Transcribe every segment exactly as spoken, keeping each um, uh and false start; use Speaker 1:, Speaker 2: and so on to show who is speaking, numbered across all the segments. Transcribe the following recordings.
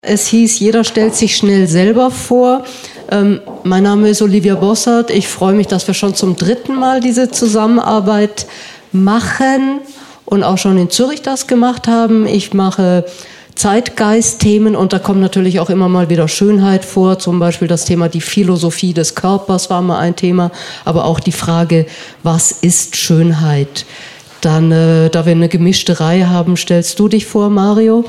Speaker 1: Es hieß, jeder stellt sich schnell selber vor. Ähm, mein Name ist Olivia Bossert. Ich freue mich, dass wir schon zum dritten Mal diese Zusammenarbeit machen und auch schon in Zürich das gemacht haben. Ich mache Zeitgeist-Themen und da kommt natürlich auch immer mal wieder Schönheit vor. Zum Beispiel das Thema die Philosophie des Körpers war mal ein Thema, aber auch die Frage, was ist Schönheit? Dann, äh, da wir eine gemischte Reihe haben, stellst du dich vor, Mario?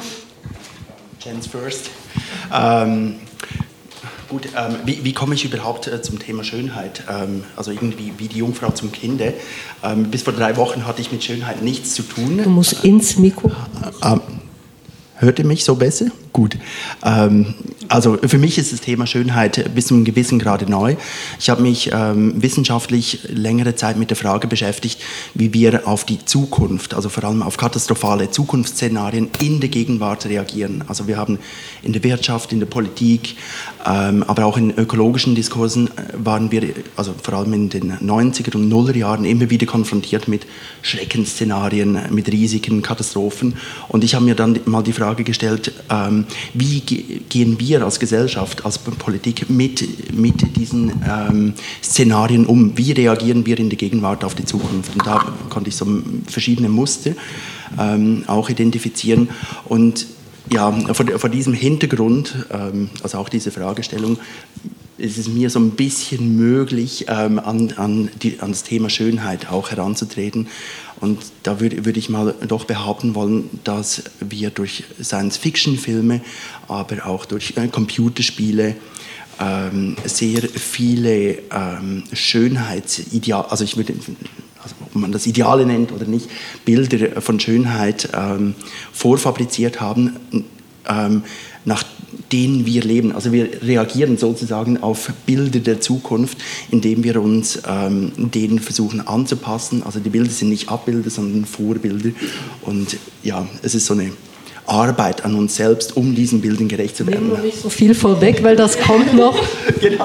Speaker 2: Gents first. Ähm, gut, ähm, wie, wie komme ich überhaupt äh, zum Thema Schönheit? Ähm, also irgendwie wie die Jungfrau zum Kinde. Ähm, bis vor drei Wochen hatte ich mit Schönheit nichts zu tun.
Speaker 1: Du musst ins Mikro.
Speaker 2: Ähm, hört ihr mich so besser? Gut. Ähm, also für mich ist das Thema Schönheit bis zu einem gewissen Grade neu. Ich habe mich ähm, wissenschaftlich längere Zeit mit der Frage beschäftigt, wie wir auf die Zukunft, also vor allem auf katastrophale Zukunftsszenarien in der Gegenwart reagieren. Also wir haben in der Wirtschaft, in der Politik, ähm, aber auch in ökologischen Diskursen waren wir, also vor allem in den neunziger und nuller Jahren immer wieder konfrontiert mit Schreckensszenarien, mit Risiken, Katastrophen. Und ich habe mir dann mal die Frage gestellt, ähm, wie ge- gehen wir als Gesellschaft, als Politik mit, mit diesen ähm, Szenarien um? Wie reagieren wir in der Gegenwart auf die Zukunft? Und da konnte ich so verschiedene Muster ähm, auch identifizieren. Und ja, vor, vor diesem Hintergrund, ähm, also auch diese Fragestellung, ist es mir so ein bisschen möglich, ähm, an, an, die, an das Thema Schönheit auch heranzutreten. Und da würde würd ich mal doch behaupten wollen, dass wir durch Science-Fiction-Filme, aber auch durch äh, Computerspiele ähm, sehr viele ähm, Schönheitsideale, also ich würde, also ob man das Ideale nennt oder nicht, Bilder von Schönheit ähm, vorfabriziert haben, ähm, nach denen wir leben. Also wir reagieren sozusagen auf Bilder der Zukunft, indem wir uns ähm, denen versuchen anzupassen. Also die Bilder sind nicht Abbilder, sondern Vorbilder. Und ja, es ist so eine Arbeit an uns selbst, um diesen Bildern gerecht zu werden.
Speaker 1: Nehmen wir nicht so viel vorweg, weil das kommt noch.
Speaker 2: Genau.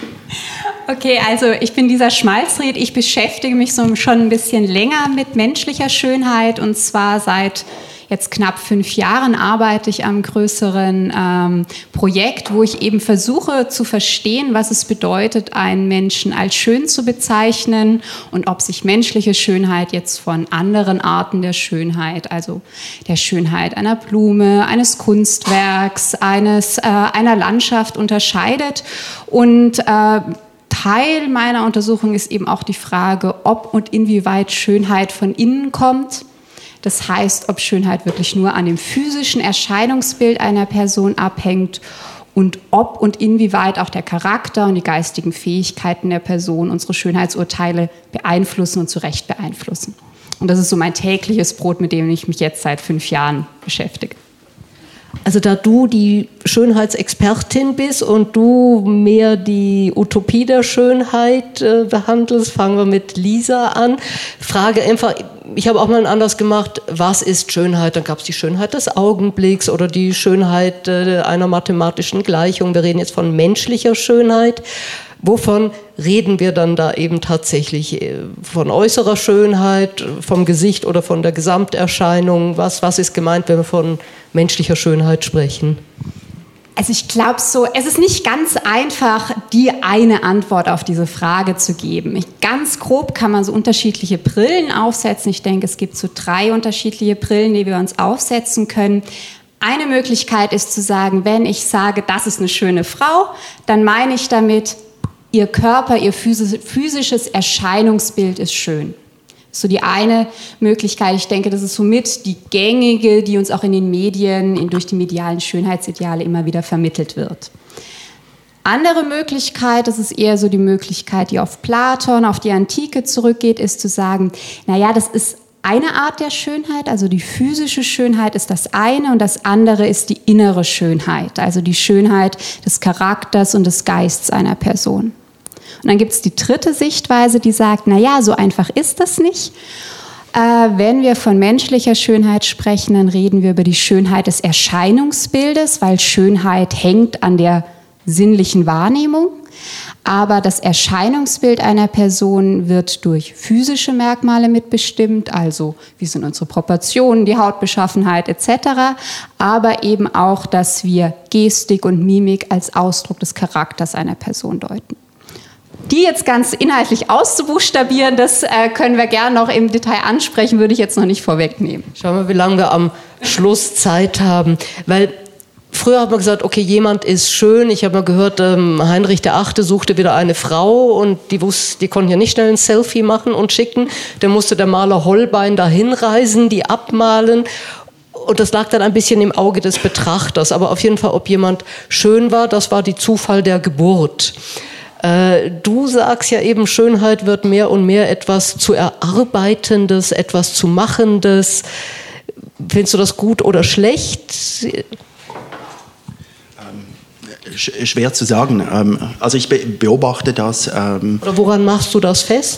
Speaker 3: Okay, also ich bin Lisa Schmalzried. Ich beschäftige mich so schon ein bisschen länger mit menschlicher Schönheit und zwar seit jetzt knapp fünf Jahren arbeite ich am größeren ähm, Projekt, wo ich eben versuche zu verstehen, was es bedeutet, einen Menschen als schön zu bezeichnen und ob sich menschliche Schönheit jetzt von anderen Arten der Schönheit, also der Schönheit einer Blume, eines Kunstwerks, eines, äh, einer Landschaft unterscheidet. Und äh, Teil meiner Untersuchung ist eben auch die Frage, ob und inwieweit Schönheit von innen kommt. Das heißt, ob Schönheit wirklich nur an dem physischen Erscheinungsbild einer Person abhängt und ob und inwieweit auch der Charakter und die geistigen Fähigkeiten der Person unsere Schönheitsurteile beeinflussen und zu Recht beeinflussen. Und das ist so mein tägliches Brot, mit dem ich mich jetzt seit fünf Jahren beschäftige.
Speaker 1: Also da du die Schönheitsexpertin bist und du mehr die Utopie der Schönheit äh, behandelst, fangen wir mit Lisa an. Frage einfach, ich habe auch mal anders gemacht, was ist Schönheit? Dann gab es die Schönheit des Augenblicks oder die Schönheit äh, einer mathematischen Gleichung. Wir reden jetzt von menschlicher Schönheit. Wovon reden wir dann da eben tatsächlich? Von äußerer Schönheit, vom Gesicht oder von der Gesamterscheinung? Was, was ist gemeint, wenn wir von menschlicher Schönheit sprechen?
Speaker 3: Also ich glaube so, es ist nicht ganz einfach, die eine Antwort auf diese Frage zu geben. Ich, ganz grob kann man so unterschiedliche Brillen aufsetzen. Ich denke, es gibt so drei unterschiedliche Brillen, die wir uns aufsetzen können. Eine Möglichkeit ist zu sagen, wenn ich sage, das ist eine schöne Frau, dann meine ich damit, ihr Körper, ihr physisches Erscheinungsbild ist schön. Das ist so die eine Möglichkeit. Ich denke, das ist somit die gängige, die uns auch in den Medien, durch die medialen Schönheitsideale immer wieder vermittelt wird. Andere Möglichkeit, das ist eher so die Möglichkeit, die auf Platon, auf die Antike zurückgeht, ist zu sagen, naja, das ist eine Art der Schönheit, also die physische Schönheit ist das eine und das andere ist die innere Schönheit, also die Schönheit des Charakters und des Geistes einer Person. Und dann gibt es die dritte Sichtweise, die sagt, naja, so einfach ist das nicht. Äh, wenn wir von menschlicher Schönheit sprechen, dann reden wir über die Schönheit des Erscheinungsbildes, weil Schönheit hängt an der sinnlichen Wahrnehmung. Aber das Erscheinungsbild einer Person wird durch physische Merkmale mitbestimmt, also wie sind unsere Proportionen, die Hautbeschaffenheit et cetera, aber eben auch, dass wir Gestik und Mimik als Ausdruck des Charakters einer Person deuten. Die jetzt ganz inhaltlich auszubuchstabieren, das äh, können wir gerne noch im Detail ansprechen, würde ich jetzt noch nicht vorwegnehmen.
Speaker 1: Schauen wir, wie lange wir am Schluss Zeit haben, weil früher hat man gesagt, okay, jemand ist schön. Ich habe mal gehört, ähm, Heinrich der Achte suchte wieder eine Frau und die, wusste, die konnten ja nicht schnell ein Selfie machen und schicken. Dann musste der Maler Holbein dahin reisen, die abmalen. Und das lag dann ein bisschen im Auge des Betrachters. Aber auf jeden Fall, ob jemand schön war, das war die Zufall der Geburt. Äh, du sagst ja eben, Schönheit wird mehr und mehr etwas zu Erarbeitendes, etwas zu Machendes. Findest du das gut oder schlecht?
Speaker 2: Schwer zu sagen. Also ich beobachte das.
Speaker 1: Oder woran machst du das fest?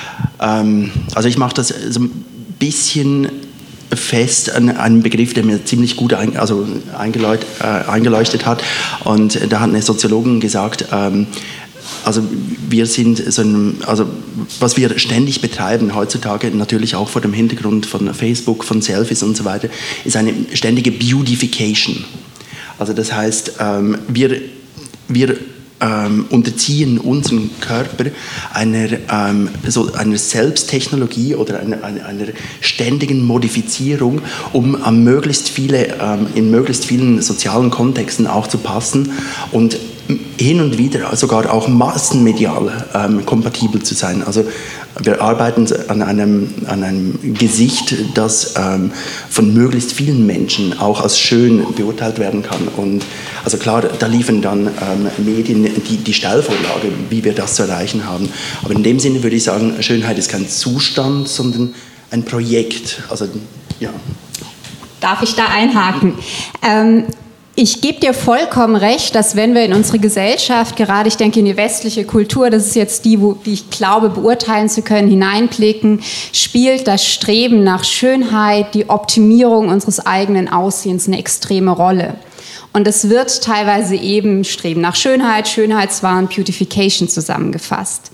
Speaker 2: Also ich mache das so ein bisschen fest an einem Begriff, der mir ziemlich gut ein, also eingeleuchtet, äh, eingeleuchtet hat. Und da hat eine Soziologin gesagt, ähm, also wir sind so ein, also was wir ständig betreiben heutzutage, natürlich auch vor dem Hintergrund von Facebook, von Selfies und so weiter, ist eine ständige Beautification. Also das heißt, ähm, wir, wir ähm, unterziehen unseren Körper einer, ähm, so einer Selbsttechnologie oder einer, einer, einer ständigen Modifizierung, um an möglichst viele, ähm, in möglichst vielen sozialen Kontexten auch zu passen und hin und wieder sogar auch massenmedial ähm, kompatibel zu sein. Also wir arbeiten an einem, an einem Gesicht, das ähm, von möglichst vielen Menschen auch als schön beurteilt werden kann. Und also klar, da liefern dann ähm, Medien die, die Stellvorlage, wie wir das zu erreichen haben. Aber in dem Sinne würde ich sagen, Schönheit ist kein Zustand, sondern ein Projekt. Also, ja.
Speaker 3: Darf ich da einhaken? Ähm Ich gebe dir vollkommen recht, dass wenn wir in unsere Gesellschaft, gerade ich denke in die westliche Kultur, das ist jetzt die, wo, die ich glaube beurteilen zu können, hineinblicken, spielt das Streben nach Schönheit, die Optimierung unseres eigenen Aussehens eine extreme Rolle. Und es wird teilweise eben Streben nach Schönheit, Schönheitswahn, Beautification zusammengefasst.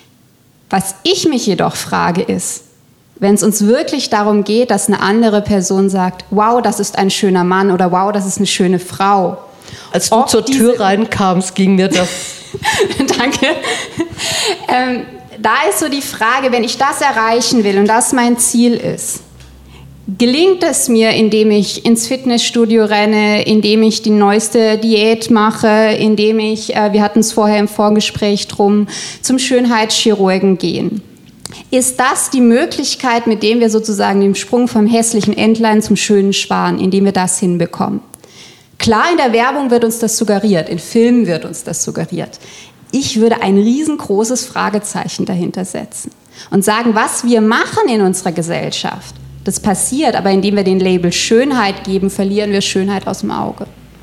Speaker 3: Was ich mich jedoch frage ist, wenn es uns wirklich darum geht, dass eine andere Person sagt, wow, das ist ein schöner Mann oder wow, das ist eine schöne Frau.
Speaker 1: Als du zur Tür reinkamst, ging mir das.
Speaker 3: Danke. Ähm, da ist so die Frage, wenn ich das erreichen will und das mein Ziel ist, gelingt es mir, indem ich ins Fitnessstudio renne, indem ich die neueste Diät mache, indem ich, äh, wir hatten es vorher im Vorgespräch drum, zum Schönheitschirurgen gehen? Ist das die Möglichkeit, mit dem wir sozusagen den Sprung vom hässlichen Entlein zum schönen Schwan, indem wir das hinbekommen? Klar, in der Werbung wird uns das suggeriert, in Filmen wird uns das suggeriert. Ich würde ein riesengroßes Fragezeichen dahinter setzen und sagen, was wir machen in unserer Gesellschaft, das passiert, aber indem wir den Label Schönheit geben, verlieren wir Schönheit aus dem Auge.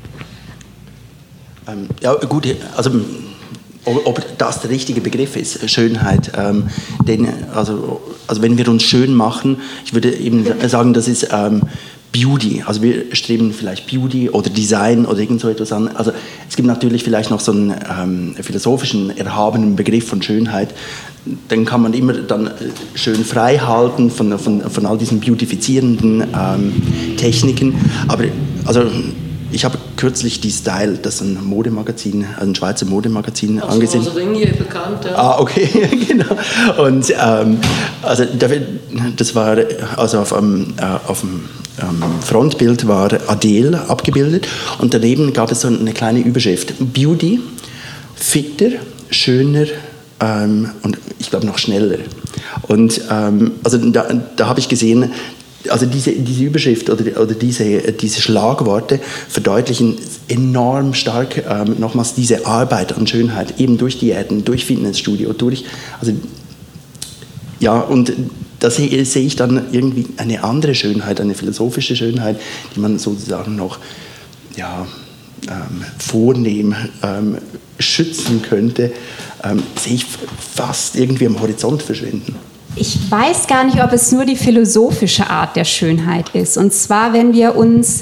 Speaker 2: Ähm, ja, gut, also ob das der richtige Begriff ist, Schönheit. Ähm, denn, also, also wenn wir uns schön machen, ich würde eben sagen, das ist ähm, Beauty. Also wir streben vielleicht Beauty oder Design oder irgend so etwas an. Also es gibt natürlich vielleicht noch so einen ähm, philosophischen, erhabenen Begriff von Schönheit. Den kann man immer dann schön frei halten von, von, von all diesen beautifizierenden ähm, Techniken. Aber also ich habe kürzlich die Style, das ist ein Modemagazin, ein Schweizer Modemagazin,
Speaker 1: also
Speaker 2: angesehen.
Speaker 1: Also Ringier bekannt, ja.
Speaker 2: Ah, okay, genau. Und ähm, also das war, also auf dem, äh, auf dem ähm, Frontbild war Adele abgebildet und daneben gab es so eine kleine Überschrift: Beauty, fitter, schöner ähm, und ich glaube noch schneller. Und ähm, also da, da habe ich gesehen, also diese, diese Überschrift oder, oder diese, diese Schlagworte verdeutlichen enorm stark ähm, nochmals diese Arbeit an Schönheit, eben durch Diäten, durch Fitnessstudio, durch, also ja, und da sehe, sehe ich dann irgendwie eine andere Schönheit, eine philosophische Schönheit, die man sozusagen noch, ja, ähm, vornehm ähm, schützen könnte, ähm, sehe ich fast irgendwie am Horizont verschwinden.
Speaker 3: Ich weiß gar nicht, ob es nur die philosophische Art der Schönheit ist. Und zwar, wenn wir uns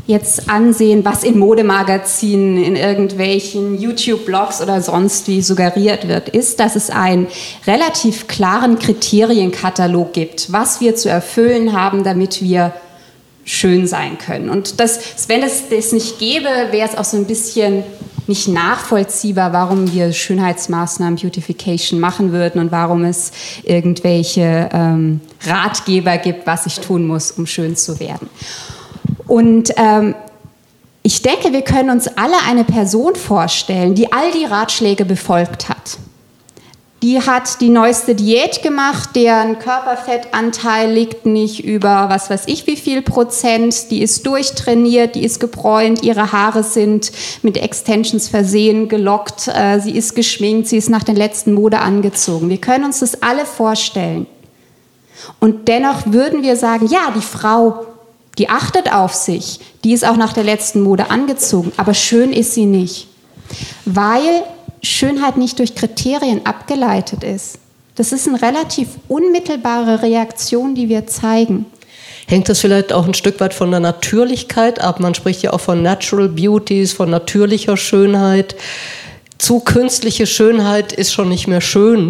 Speaker 3: jetzt ansehen, was in Modemagazinen, in irgendwelchen YouTube-Blogs oder sonst wie suggeriert wird, ist, dass es einen relativ klaren Kriterienkatalog gibt, was wir zu erfüllen haben, damit wir schön sein können. Und das, wenn es das nicht gäbe, wäre es auch so ein bisschen nicht nachvollziehbar, warum wir Schönheitsmaßnahmen, Beautification machen würden und warum es irgendwelche ähm, Ratgeber gibt, was ich tun muss, um schön zu werden. Und ähm, ich denke, wir können uns alle eine Person vorstellen, die all die Ratschläge befolgt hat. Die hat die neueste Diät gemacht, deren Körperfettanteil liegt nicht über was weiß ich wie viel Prozent, die ist durchtrainiert, die ist gebräunt, ihre Haare sind mit Extensions versehen, gelockt, äh, sie ist geschminkt, sie ist nach der letzten Mode angezogen. Wir können uns das alle vorstellen. Und dennoch würden wir sagen, ja, die Frau, die achtet auf sich, die ist auch nach der letzten Mode angezogen, aber schön ist sie nicht, weil Schönheit nicht durch Kriterien abgeleitet ist. Das ist eine relativ unmittelbare Reaktion, die wir zeigen.
Speaker 1: Hängt das vielleicht auch ein Stück weit von der Natürlichkeit ab? Man spricht ja auch von Natural Beauties, von natürlicher Schönheit. Zu künstliche Schönheit ist schon nicht mehr schön.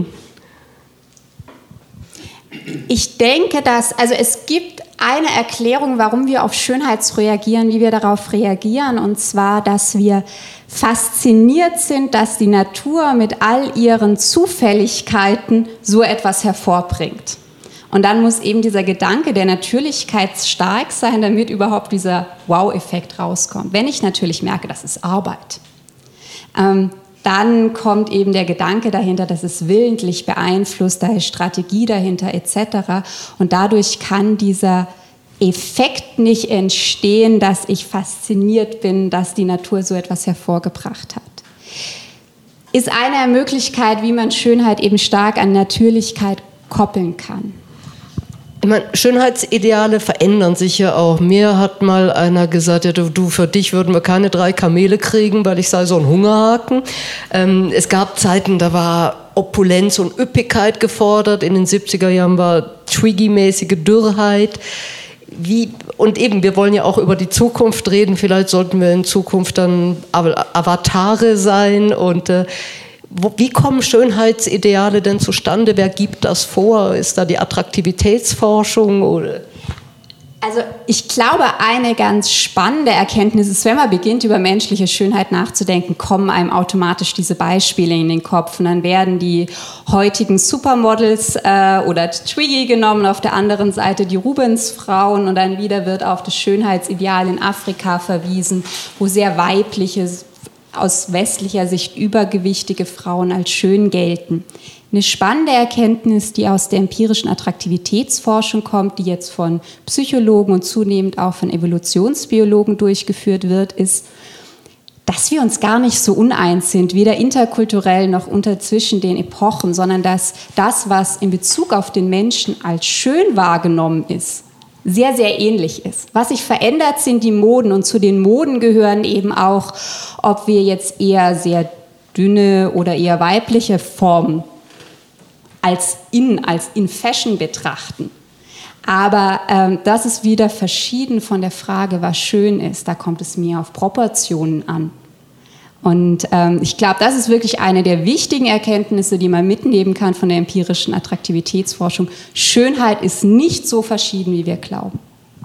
Speaker 3: Ich denke, dass, also es gibt eine Erklärung, warum wir auf Schönheit reagieren, wie wir darauf reagieren, und zwar, dass wir fasziniert sind, dass die Natur mit all ihren Zufälligkeiten so etwas hervorbringt. Und dann muss eben dieser Gedanke der Natürlichkeit stark sein, damit überhaupt dieser Wow-Effekt rauskommt. Wenn ich natürlich merke, das ist Arbeit, ähm, dann kommt eben der Gedanke dahinter, dass es willentlich beeinflusst, da ist Strategie dahinter et cetera. Und dadurch kann dieser Effekt nicht entstehen, dass ich fasziniert bin, dass die Natur so etwas hervorgebracht hat. Ist eine Möglichkeit, wie man Schönheit eben stark an Natürlichkeit koppeln kann.
Speaker 1: Ich meine, Schönheitsideale verändern sich ja auch. Mir hat mal einer gesagt, ja, du, du, für dich würden wir keine drei Kamele kriegen, weil ich sei so ein Hungerhaken. Ähm, es gab Zeiten, da war Opulenz und Üppigkeit gefordert. In den siebziger Jahren war Twiggy-mäßige Dürrheit. Wie, und eben, wir wollen ja auch über die Zukunft reden. Vielleicht sollten wir in Zukunft dann Avatare sein. Und äh, wo, wie kommen Schönheitsideale denn zustande? Wer gibt das vor? Ist da die Attraktivitätsforschung? Oder?
Speaker 3: Also ich glaube, eine ganz spannende Erkenntnis ist, wenn man beginnt, über menschliche Schönheit nachzudenken, kommen einem automatisch diese Beispiele in den Kopf. Und dann werden die heutigen Supermodels äh, oder Twiggy genommen, auf der anderen Seite die Rubensfrauen, und dann wieder wird auf das Schönheitsideal in Afrika verwiesen, wo sehr weibliche, aus westlicher Sicht übergewichtige Frauen als schön gelten. Eine spannende Erkenntnis, die aus der empirischen Attraktivitätsforschung kommt, die jetzt von Psychologen und zunehmend auch von Evolutionsbiologen durchgeführt wird, ist, dass wir uns gar nicht so uneins sind, weder interkulturell noch unter zwischen den Epochen, sondern dass das, was in Bezug auf den Menschen als schön wahrgenommen ist, sehr, sehr ähnlich ist. Was sich verändert, sind die Moden, und zu den Moden gehören eben auch, ob wir jetzt eher sehr dünne oder eher weibliche Formen als in, als in Fashion betrachten. Aber ähm, das ist wieder verschieden von der Frage, was schön ist. Da kommt es mir auf Proportionen an. Und ähm, ich glaube, das ist wirklich eine der wichtigen Erkenntnisse, die man mitnehmen kann von der empirischen Attraktivitätsforschung. Schönheit ist nicht so verschieden, wie wir glauben.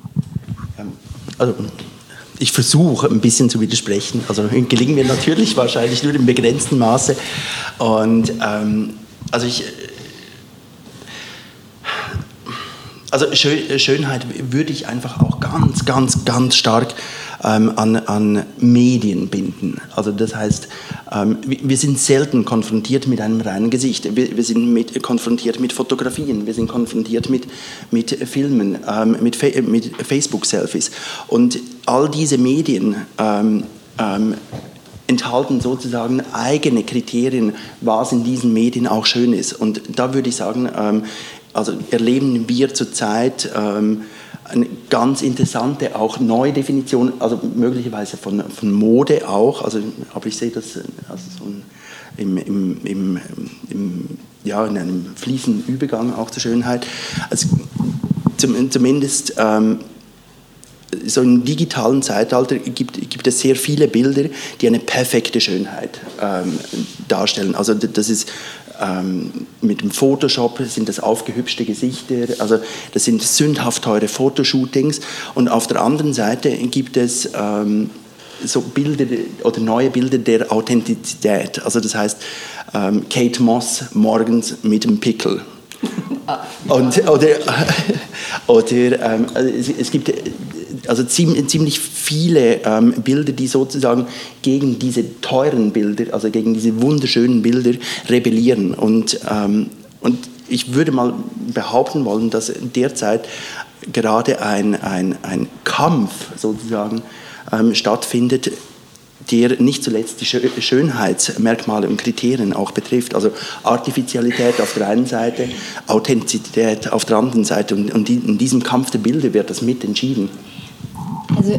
Speaker 2: Also ich versuche ein bisschen zu widersprechen. Also gelingen mir natürlich wahrscheinlich nur im begrenzten Maße. Und ähm, also ich Also Schönheit würde ich einfach auch ganz, ganz, ganz stark ähm, an, an Medien binden. Also das heißt, ähm, wir sind selten konfrontiert mit einem reinen Gesicht. Wir, wir sind mit, konfrontiert mit Fotografien, wir sind konfrontiert mit, mit Filmen, ähm, mit, Fa- mit Facebook-Selfies. Und all diese Medien ähm, ähm, enthalten sozusagen eigene Kriterien, was in diesen Medien auch schön ist. Und da würde ich sagen, ähm, also erleben wir zurzeit ähm, eine ganz interessante, auch neue Definition, also möglicherweise von, von Mode auch, also, aber ich sehe das also so ein, im, im, im, im, ja, in einem fließenden Übergang auch zur Schönheit. Also zum, zumindest ähm, so im digitalen Zeitalter gibt, gibt es sehr viele Bilder, die eine perfekte Schönheit ähm, darstellen. Also das ist ähm, mit dem Photoshop sind das aufgehübschte Gesichter, also das sind sündhaft teure Fotoshootings. Und auf der anderen Seite gibt es ähm, so Bilder oder neue Bilder der Authentizität. Also das heißt ähm, Kate Moss morgens mit dem Pickel. Und, oder oder ähm, es, es gibt also ziemlich, ziemlich viele ähm, Bilder, die sozusagen gegen diese teuren Bilder, also gegen diese wunderschönen Bilder rebellieren. Und, ähm, und ich würde mal behaupten wollen, dass derzeit gerade ein, ein, ein Kampf sozusagen ähm, stattfindet, der nicht zuletzt die Schönheitsmerkmale und Kriterien auch betrifft. Also Artificialität auf der einen Seite, Authentizität auf der anderen Seite. Und, und in diesem Kampf der Bilder wird das mit entschieden.
Speaker 3: Also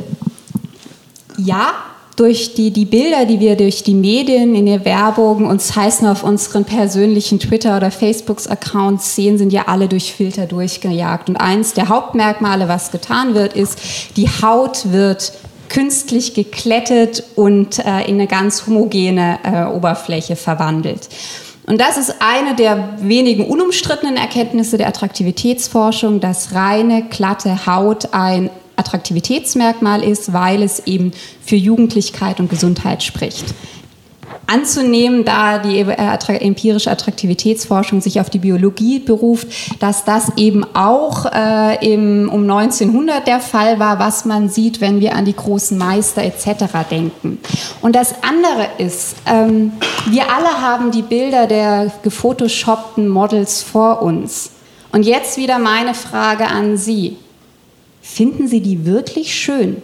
Speaker 3: ja, durch die, die Bilder, die wir durch die Medien, in der Werbung und das heißt nur auf unseren persönlichen Twitter- oder Facebook-Accounts sehen, sind ja alle durch Filter durchgejagt. Und eins der Hauptmerkmale, was getan wird, ist, die Haut wird künstlich geklettet und äh, in eine ganz homogene äh, Oberfläche verwandelt. Und das ist eine der wenigen unumstrittenen Erkenntnisse der Attraktivitätsforschung, dass reine, glatte Haut ein Attraktivitätsmerkmal ist, weil es eben für Jugendlichkeit und Gesundheit spricht. Anzunehmen, da die empirische Attraktivitätsforschung sich auf die Biologie beruft, dass das eben auch äh, im, um neunzehnhundert der Fall war, was man sieht, wenn wir an die großen Meister et cetera denken. Und das andere ist, ähm, wir alle haben die Bilder der gefotoshoppten Models vor uns. Und jetzt wieder meine Frage an Sie. Finden Sie die wirklich schön?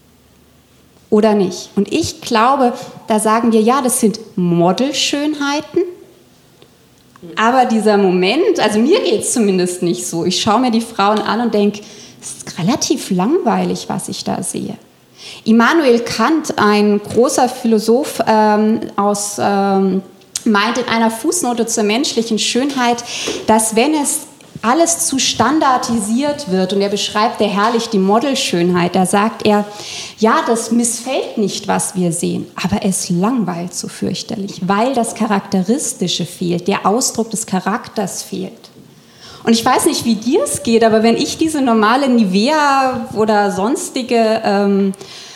Speaker 3: Oder nicht? Und ich glaube, da sagen wir, ja, das sind Modelschönheiten, aber dieser Moment, also mir geht es zumindest nicht so. Ich schaue mir die Frauen an und denke, es ist relativ langweilig, was ich da sehe. Immanuel Kant, ein großer Philosoph ähm, aus, ähm, meint in einer Fußnote zur menschlichen Schönheit, dass wenn es alles zu standardisiert wird, und er beschreibt ja herrlich die Modelschönheit, da sagt er, ja, das missfällt nicht, was wir sehen, aber es langweilt so fürchterlich, weil das Charakteristische fehlt, der Ausdruck des Charakters fehlt. Und ich weiß nicht, wie dir es geht, aber wenn ich diese normale Nivea oder sonstige ähm,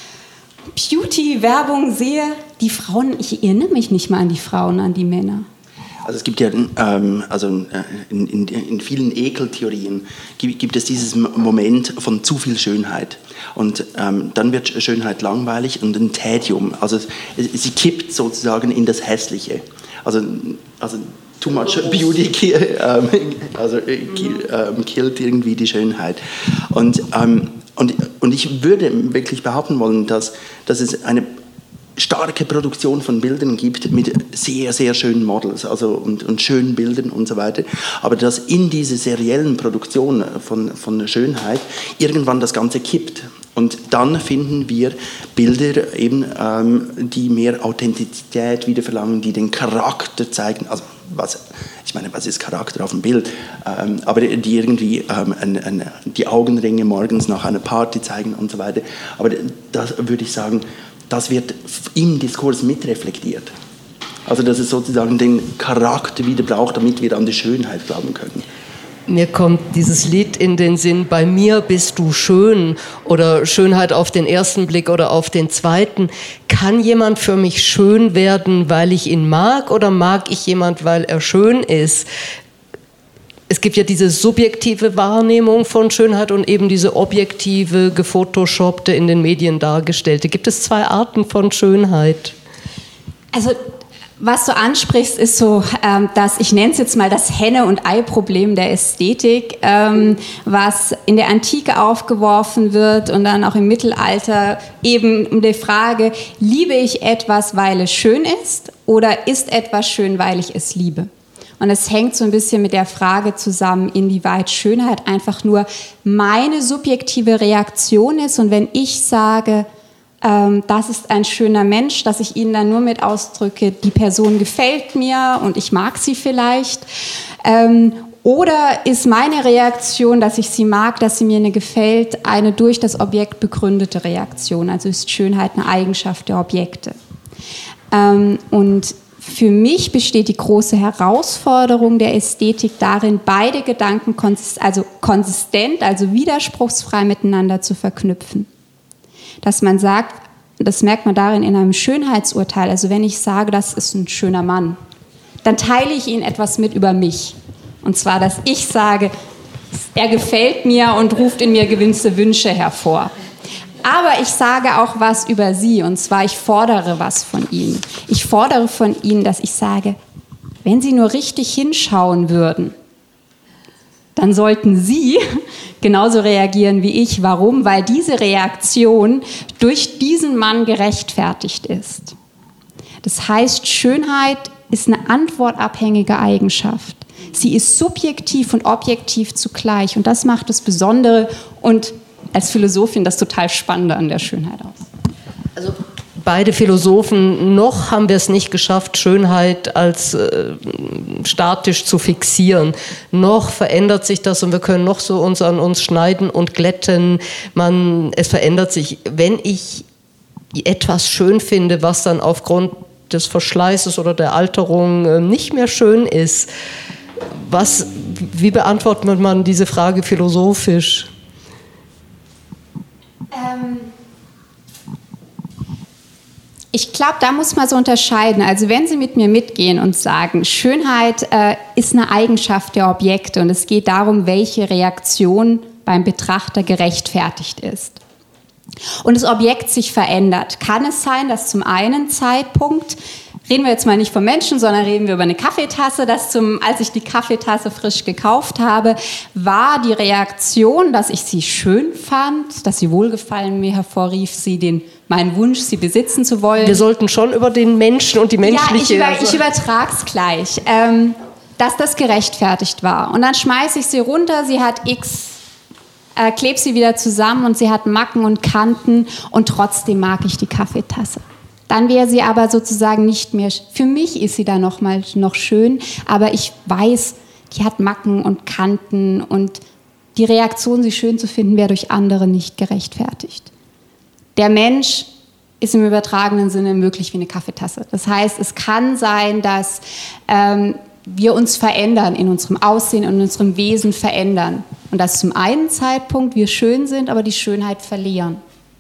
Speaker 3: Beauty-Werbung sehe, die Frauen, ich erinnere mich nicht mal an die Frauen, an die Männer.
Speaker 2: Also es gibt ja, ähm, also in, in, in vielen Ekeltheorien gibt, gibt es dieses Moment von zu viel Schönheit. Und ähm, dann wird Schönheit langweilig und ein Tädium. Also es, sie kippt sozusagen in das Hässliche. Also, also too much beauty kill, ähm, also, kill, ähm, killt irgendwie die Schönheit. Und, ähm, und, und ich würde wirklich behaupten wollen, dass, dass es eine starke Produktion von Bildern gibt mit sehr, sehr schönen Models, also und, und schönen Bildern und so weiter. Aber dass in diese seriellen Produktion von, von Schönheit irgendwann das Ganze kippt. Und dann finden wir Bilder, eben, ähm, die mehr Authentizität wieder verlangen, die den Charakter zeigen. Also was, ich meine, was ist Charakter auf dem Bild? Ähm, aber die irgendwie ähm, ein, ein, die Augenringe morgens nach einer Party zeigen und so weiter. Aber das würde ich sagen, das wird im Diskurs mitreflektiert. Also dass es sozusagen den Charakter wieder braucht, damit wir an die Schönheit glauben können.
Speaker 1: Mir kommt dieses Lied in den Sinn, bei mir bist du schön oder Schönheit auf den ersten Blick oder auf den zweiten. Kann jemand für mich schön werden, weil ich ihn mag, oder mag ich jemand, weil er schön ist? Es gibt ja diese subjektive Wahrnehmung von Schönheit und eben diese objektive, gefotoshoppte, in den Medien dargestellte. Gibt es zwei Arten von Schönheit?
Speaker 3: Also was du ansprichst, ist so, ähm, dass, ich nenne es jetzt mal das Henne- und Ei-Problem der Ästhetik, ähm, was in der Antike aufgeworfen wird und dann auch im Mittelalter eben um die Frage, liebe ich etwas, weil es schön ist, oder ist etwas schön, weil ich es liebe? Und es hängt so ein bisschen mit der Frage zusammen, inwieweit Schönheit einfach nur meine subjektive Reaktion ist. Und wenn ich sage, ähm, das ist ein schöner Mensch, dass ich Ihnen dann nur mit ausdrücke, die Person gefällt mir und ich mag sie vielleicht. Ähm, Oder ist meine Reaktion, dass ich sie mag, dass sie mir nicht gefällt, eine durch das Objekt begründete Reaktion? Also ist Schönheit eine Eigenschaft der Objekte. Ähm, und für mich besteht die große Herausforderung der Ästhetik darin, beide Gedanken konsist- also konsistent, also widerspruchsfrei miteinander zu verknüpfen. Dass man sagt, das merkt man darin in einem Schönheitsurteil, also wenn ich sage, das ist ein schöner Mann, dann teile ich Ihnen etwas mit über mich. Und zwar, dass ich sage, er gefällt mir und ruft in mir gewisse Wünsche hervor. Aber ich sage auch was über Sie, und zwar, ich fordere was von Ihnen. Ich fordere von Ihnen, dass ich sage, wenn Sie nur richtig hinschauen würden, dann sollten Sie genauso reagieren wie ich. Warum? Weil diese Reaktion durch diesen Mann gerechtfertigt ist. Das heißt, Schönheit ist eine antwortabhängige Eigenschaft. Sie ist subjektiv und objektiv zugleich. Und das macht das Besondere und als Philosophin das total Spannende an der Schönheit aus.
Speaker 1: Also beide Philosophen, noch haben wir es nicht geschafft, Schönheit als äh, statisch zu fixieren. Noch verändert sich das und wir können noch so uns an uns schneiden und glätten. Man, es verändert sich. Wenn ich etwas schön finde, was dann aufgrund des Verschleißes oder der Alterung äh, nicht mehr schön ist, was, wie beantwortet man diese Frage philosophisch?
Speaker 3: Ähm Ich glaube, da muss man so unterscheiden. Also wenn Sie mit mir mitgehen und sagen, Schönheit äh, ist eine Eigenschaft der Objekte und es geht darum, welche Reaktion beim Betrachter gerechtfertigt ist. Und das Objekt sich verändert. Kann es sein, dass zum einen Zeitpunkt, reden wir jetzt mal nicht vom Menschen, sondern reden wir über eine Kaffeetasse, dass zum, als ich die Kaffeetasse frisch gekauft habe, war die Reaktion, dass ich sie schön fand, dass sie Wohlgefallen mir hervorrief, sie den meinen Wunsch, sie besitzen zu wollen.
Speaker 1: Wir sollten schon über den Menschen und die menschliche...
Speaker 3: Ja, ich, über, ich übertrage es gleich. Ähm, dass das gerechtfertigt war. Und dann schmeiße ich sie runter, sie hat X, äh, klebe sie wieder zusammen und sie hat Macken und Kanten und trotzdem mag ich die Kaffeetasse. Dann wäre sie aber sozusagen nicht mehr, für mich ist sie da noch mal noch schön, aber ich weiß, die hat Macken und Kanten und die Reaktion, sie schön zu finden, wäre durch andere nicht gerechtfertigt. Der Mensch ist im übertragenen Sinne möglich wie eine Kaffeetasse. Das heißt, es kann sein, dass ähm, wir uns verändern, in unserem Aussehen und in unserem Wesen verändern. Und dass zum einen Zeitpunkt wir schön sind, aber die Schönheit verlieren.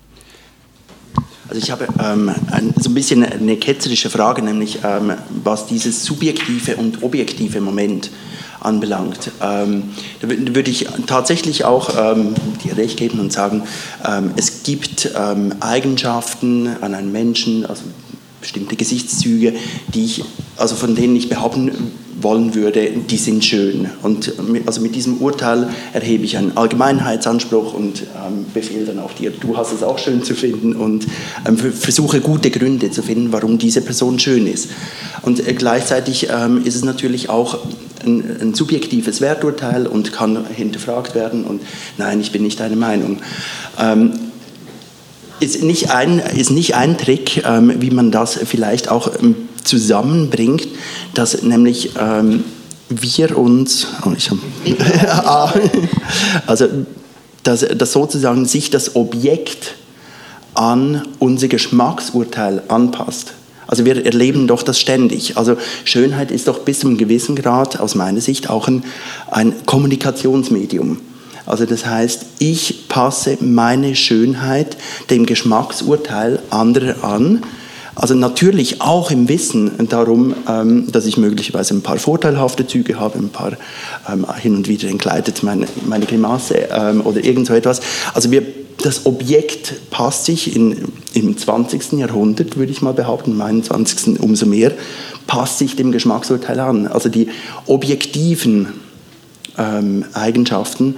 Speaker 2: Also ich habe ähm, ein, so ein bisschen eine ketzerische Frage, nämlich ähm, was dieses subjektive und objektive Moment anbelangt. Ähm, da würde ich tatsächlich auch ähm, dir recht geben und sagen, ähm, es gibt ähm, Eigenschaften an einem Menschen, also bestimmte Gesichtszüge, die ich, also von denen ich behaupten wollen würde, die sind schön. Und mit, also mit diesem Urteil erhebe ich einen Allgemeinheitsanspruch und ähm, befehle dann auch dir, du hast es auch schön zu finden und ähm, versuche gute Gründe zu finden, warum diese Person schön ist. Und äh, gleichzeitig ähm, ist es natürlich auch ein, ein subjektives Werturteil und kann hinterfragt werden und nein, ich bin nicht deiner Meinung. Ähm, Ist nicht ein, ist nicht ein Trick, ähm, wie man das vielleicht auch ähm, zusammenbringt, dass nämlich ähm, wir uns, oh, ich hab, also dass, dass sozusagen sich das Objekt an unser Geschmacksurteil anpasst. Also wir erleben doch das ständig. Also Schönheit ist doch bis zu einem gewissen Grad aus meiner Sicht auch ein, ein Kommunikationsmedium. Also das heißt, ich passe meine Schönheit dem Geschmacksurteil anderer an. Also natürlich auch im Wissen darum, dass ich möglicherweise ein paar vorteilhafte Züge habe, ein paar ähm, hin und wieder entgleitet meine, meine Grimasse ähm, oder irgend so etwas. Also wir, das Objekt passt sich in, im zwanzigsten Jahrhundert, würde ich mal behaupten, im einundzwanzigsten umso mehr, passt sich dem Geschmacksurteil an. Also die objektiven ähm, Eigenschaften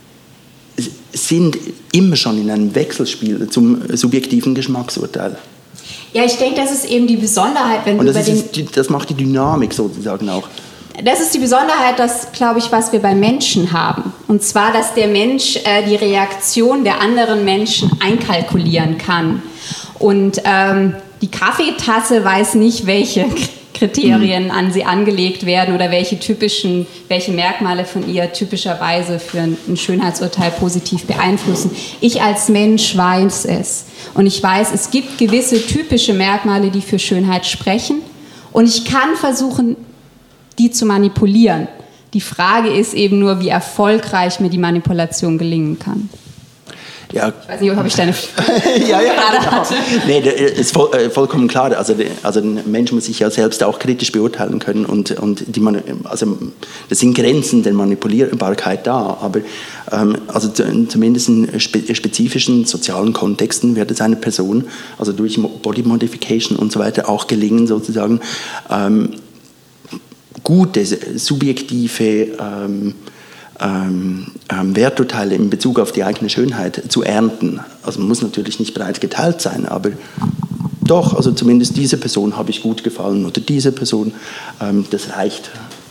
Speaker 2: sind immer schon in einem Wechselspiel zum subjektiven Geschmacksurteil.
Speaker 3: Ja, ich denke, das ist eben die Besonderheit, wenn
Speaker 2: Und
Speaker 3: wir
Speaker 2: das,
Speaker 3: über
Speaker 2: ist,
Speaker 3: den...
Speaker 2: das macht die Dynamik sozusagen auch.
Speaker 3: Das ist die Besonderheit, das, glaube ich, was wir beim Menschen haben. Und zwar, dass der Mensch äh, die Reaktion der anderen Menschen einkalkulieren kann. Und ähm, die Kaffeetasse weiß nicht, welche Kriterien an sie angelegt werden oder welche typischen, welche Merkmale von ihr typischerweise für ein Schönheitsurteil positiv beeinflussen. Ich als Mensch weiß es. Und ich weiß, es gibt gewisse typische Merkmale, die für Schönheit sprechen. Und ich kann versuchen, die zu manipulieren. Die Frage ist eben nur, wie erfolgreich mir die Manipulation gelingen kann.
Speaker 2: Ja.
Speaker 3: Ich weiß nicht, ob ich deine
Speaker 2: ja, ja, gerade genau. hatte. Nee, das ist voll, äh, vollkommen klar. Also, also ein Mensch muss sich ja selbst auch kritisch beurteilen können. Und, und die Man- also, das sind Grenzen der Manipulierbarkeit da. Aber ähm, also zumindest in spe- spezifischen sozialen Kontexten wird es einer Person, also durch Body Modification und so weiter, auch gelingen, sozusagen ähm, gute, subjektive ähm, Ähm, ähm, Werturteile in Bezug auf die eigene Schönheit zu ernten. Also man muss natürlich nicht breit geteilt sein, aber doch, also zumindest diese Person habe ich gut gefallen oder diese Person, ähm, das reicht.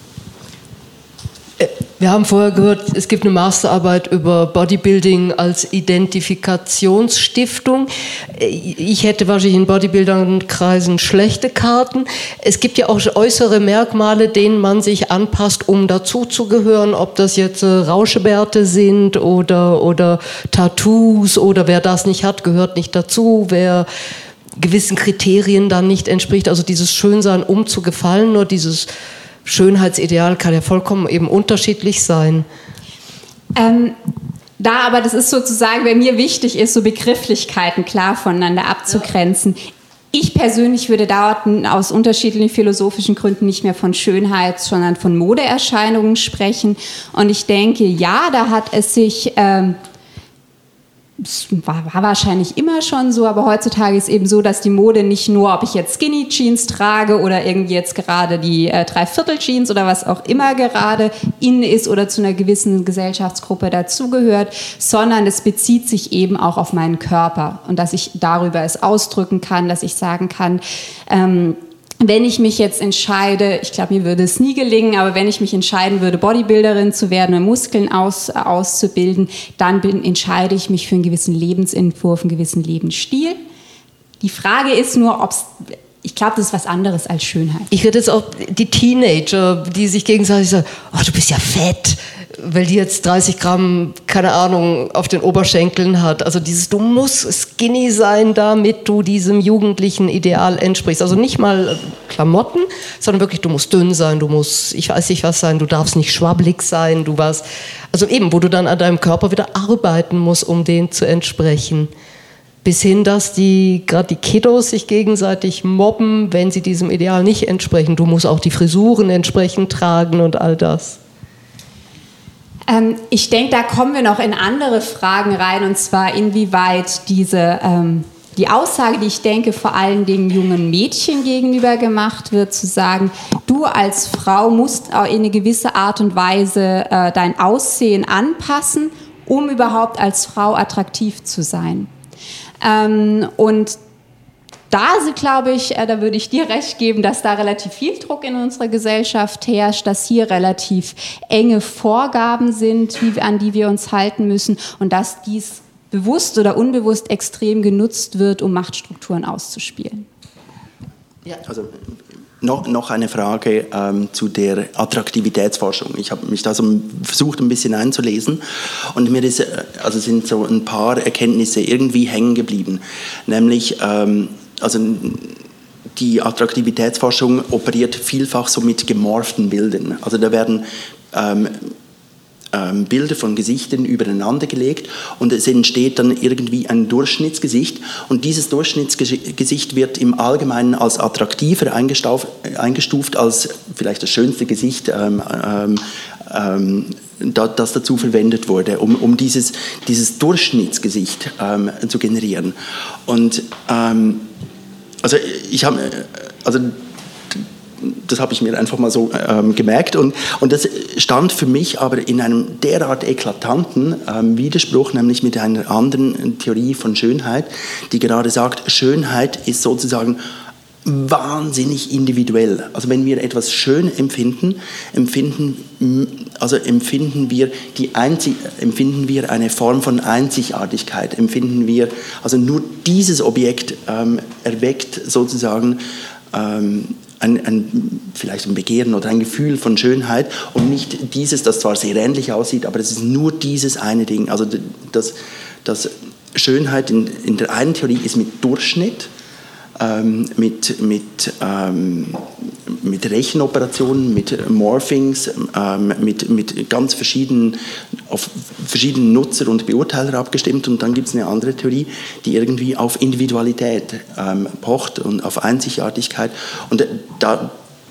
Speaker 1: Wir haben vorher gehört, es gibt eine Masterarbeit über Bodybuilding als Identifikationsstiftung. Ich hätte wahrscheinlich in Bodybuildern-Kreisen schlechte Karten. Es gibt ja auch äußere Merkmale, denen man sich anpasst, um dazuzugehören, ob das jetzt äh, Rauschebärte sind oder, oder Tattoos oder wer das nicht hat, gehört nicht dazu, wer gewissen Kriterien dann nicht entspricht. Also dieses Schönsein, um zu gefallen, nur dieses Schönheitsideal kann ja vollkommen eben unterschiedlich sein.
Speaker 3: Ähm, da aber, das ist sozusagen, bei mir wichtig ist, so Begrifflichkeiten klar voneinander abzugrenzen. Ja. Ich persönlich würde dort aus unterschiedlichen philosophischen Gründen nicht mehr von Schönheit, sondern von Modeerscheinungen sprechen. Und ich denke, ja, da hat es sich... Ähm, Es war, war wahrscheinlich immer schon so, aber heutzutage ist eben so, dass die Mode nicht nur, ob ich jetzt Skinny Jeans trage oder irgendwie jetzt gerade die äh, Dreiviertel Jeans oder was auch immer gerade in ist oder zu einer gewissen Gesellschaftsgruppe dazugehört, sondern es bezieht sich eben auch auf meinen Körper und dass ich darüber es ausdrücken kann, dass ich sagen kann, ähm, wenn ich mich jetzt entscheide, ich glaube, mir würde es nie gelingen, aber wenn ich mich entscheiden würde, Bodybuilderin zu werden und Muskeln aus, auszubilden, dann bin, entscheide ich mich für einen gewissen Lebensentwurf, einen gewissen Lebensstil. Die Frage ist nur, ob es... Ich glaube, das ist was anderes als Schönheit.
Speaker 1: Ich rede jetzt auch die Teenager, die sich gegenseitig sagen, oh, du bist ja fett, weil die jetzt dreißig Gramm, keine Ahnung, auf den Oberschenkeln hat. Also dieses, du musst skinny sein, damit du diesem jugendlichen Ideal entsprichst. Also nicht mal Klamotten, sondern wirklich, du musst dünn sein, du musst, ich weiß nicht was sein, du darfst nicht schwabbelig sein, du warst, also eben, wo du dann an deinem Körper wieder arbeiten musst, um dem zu entsprechen. Bis hin, dass die, gerade die Kiddos sich gegenseitig mobben, wenn sie diesem Ideal nicht entsprechen. Du musst auch die Frisuren entsprechend tragen und all das.
Speaker 3: Ähm, ich denke, da kommen wir noch in andere Fragen rein, und zwar inwieweit diese, ähm, die Aussage, die ich denke, vor allen Dingen jungen Mädchen gegenüber gemacht wird, zu sagen, du als Frau musst in eine gewisse Art und Weise äh, dein Aussehen anpassen, um überhaupt als Frau attraktiv zu sein. Ähm, und da, glaube ich, äh, da würde ich dir recht geben, dass da relativ viel Druck in unserer Gesellschaft herrscht, dass hier relativ enge Vorgaben sind, wie, an die wir uns halten müssen, und dass dies bewusst oder unbewusst extrem genutzt wird, um Machtstrukturen auszuspielen.
Speaker 2: Ja. Also noch, noch eine Frage ähm, zu der Attraktivitätsforschung. Ich habe mich da so versucht, ein bisschen einzulesen, und mir ist, also sind so ein paar Erkenntnisse irgendwie hängen geblieben. Nämlich, ähm, also die Attraktivitätsforschung operiert vielfach so mit gemorphten Bildern. Also da werden ähm, Bilder von Gesichtern übereinander gelegt und es entsteht dann irgendwie ein Durchschnittsgesicht, und dieses Durchschnittsgesicht wird im Allgemeinen als attraktiver eingestuft als vielleicht das schönste Gesicht, ähm, ähm, das dazu verwendet wurde, um, um dieses, dieses Durchschnittsgesicht ähm, zu generieren. Und ähm, also ich habe, also das habe ich mir einfach mal so ähm, gemerkt, und, und das stand für mich aber in einem derart eklatanten ähm, Widerspruch, nämlich mit einer anderen Theorie von Schönheit, die gerade sagt, Schönheit ist sozusagen wahnsinnig individuell. Also wenn wir etwas schön empfinden, empfinden, also empfinden wir, die Einzig, empfinden wir eine Form von Einzigartigkeit, empfinden wir, also nur dieses Objekt ähm, erweckt sozusagen ähm, ein, ein, vielleicht ein Begehren oder ein Gefühl von Schönheit und nicht dieses, das zwar sehr ähnlich aussieht, aber es ist nur dieses eine Ding. Also das, das Schönheit in, in der einen Theorie ist mit Durchschnitt, ähm, mit, mit, ähm, mit Rechenoperationen, mit Morphings, ähm, mit, mit ganz verschiedenen, auf verschiedenen Nutzer und Beurteiler abgestimmt. Und dann gibt es eine andere Theorie, die irgendwie auf Individualität ähm, pocht und auf Einzigartigkeit. Und da,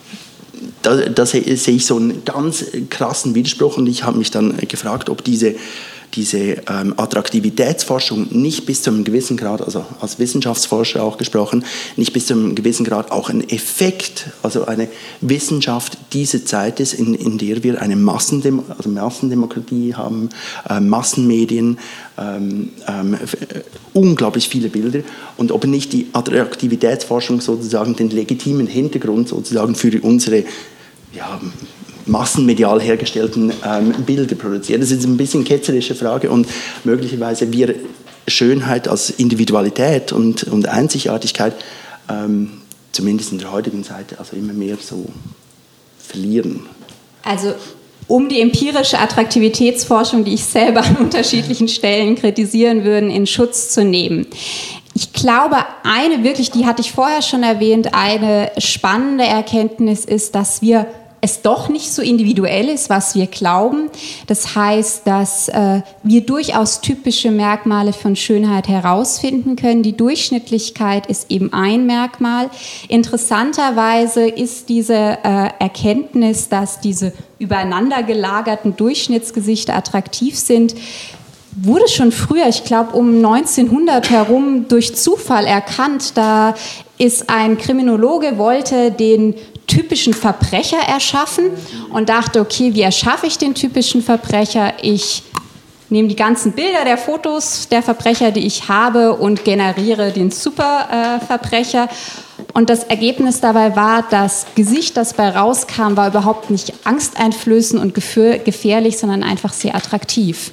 Speaker 2: da, da sehe ich so einen ganz krassen Widerspruch. Und ich habe mich dann gefragt, ob diese diese ähm, Attraktivitätsforschung nicht bis zu einem gewissen Grad, also als Wissenschaftsforscher auch gesprochen, nicht bis zu einem gewissen Grad auch ein Effekt, also eine Wissenschaft dieser Zeit ist, in, in der wir eine Massendem- also Massendemokratie haben, äh, Massenmedien, ähm, ähm, unglaublich viele Bilder, und ob nicht die Attraktivitätsforschung sozusagen den legitimen Hintergrund sozusagen für unsere, ja, massenmedial hergestellten ähm, Bilder produziert. Das ist ein bisschen eine ketzerische Frage, und möglicherweise wir Schönheit als Individualität und, und Einzigartigkeit ähm, zumindest in der heutigen Zeit also immer mehr so verlieren.
Speaker 3: Also um die empirische Attraktivitätsforschung, die ich selber an unterschiedlichen Stellen kritisieren würde, in Schutz zu nehmen. Ich glaube, eine wirklich, die hatte ich vorher schon erwähnt, eine spannende Erkenntnis ist, dass wir es doch nicht so individuell ist, was wir glauben. Das heißt, dass äh, wir durchaus typische Merkmale von Schönheit herausfinden können. Die Durchschnittlichkeit ist eben ein Merkmal. Interessanterweise ist diese äh, Erkenntnis, dass diese übereinander gelagerten Durchschnittsgesichter attraktiv sind, wurde schon früher, ich glaube um neunzehnhundert herum, durch Zufall erkannt. Da ist ein Kriminologe, wollte den typischen Verbrecher erschaffen und dachte, okay, wie erschaffe ich den typischen Verbrecher? Ich nehme die ganzen Bilder der Fotos der Verbrecher, die ich habe, und generiere den Superverbrecher. Äh, und das Ergebnis dabei war, das Gesicht, das bei rauskam, war überhaupt nicht angsteinflößend und gefährlich, sondern einfach sehr attraktiv.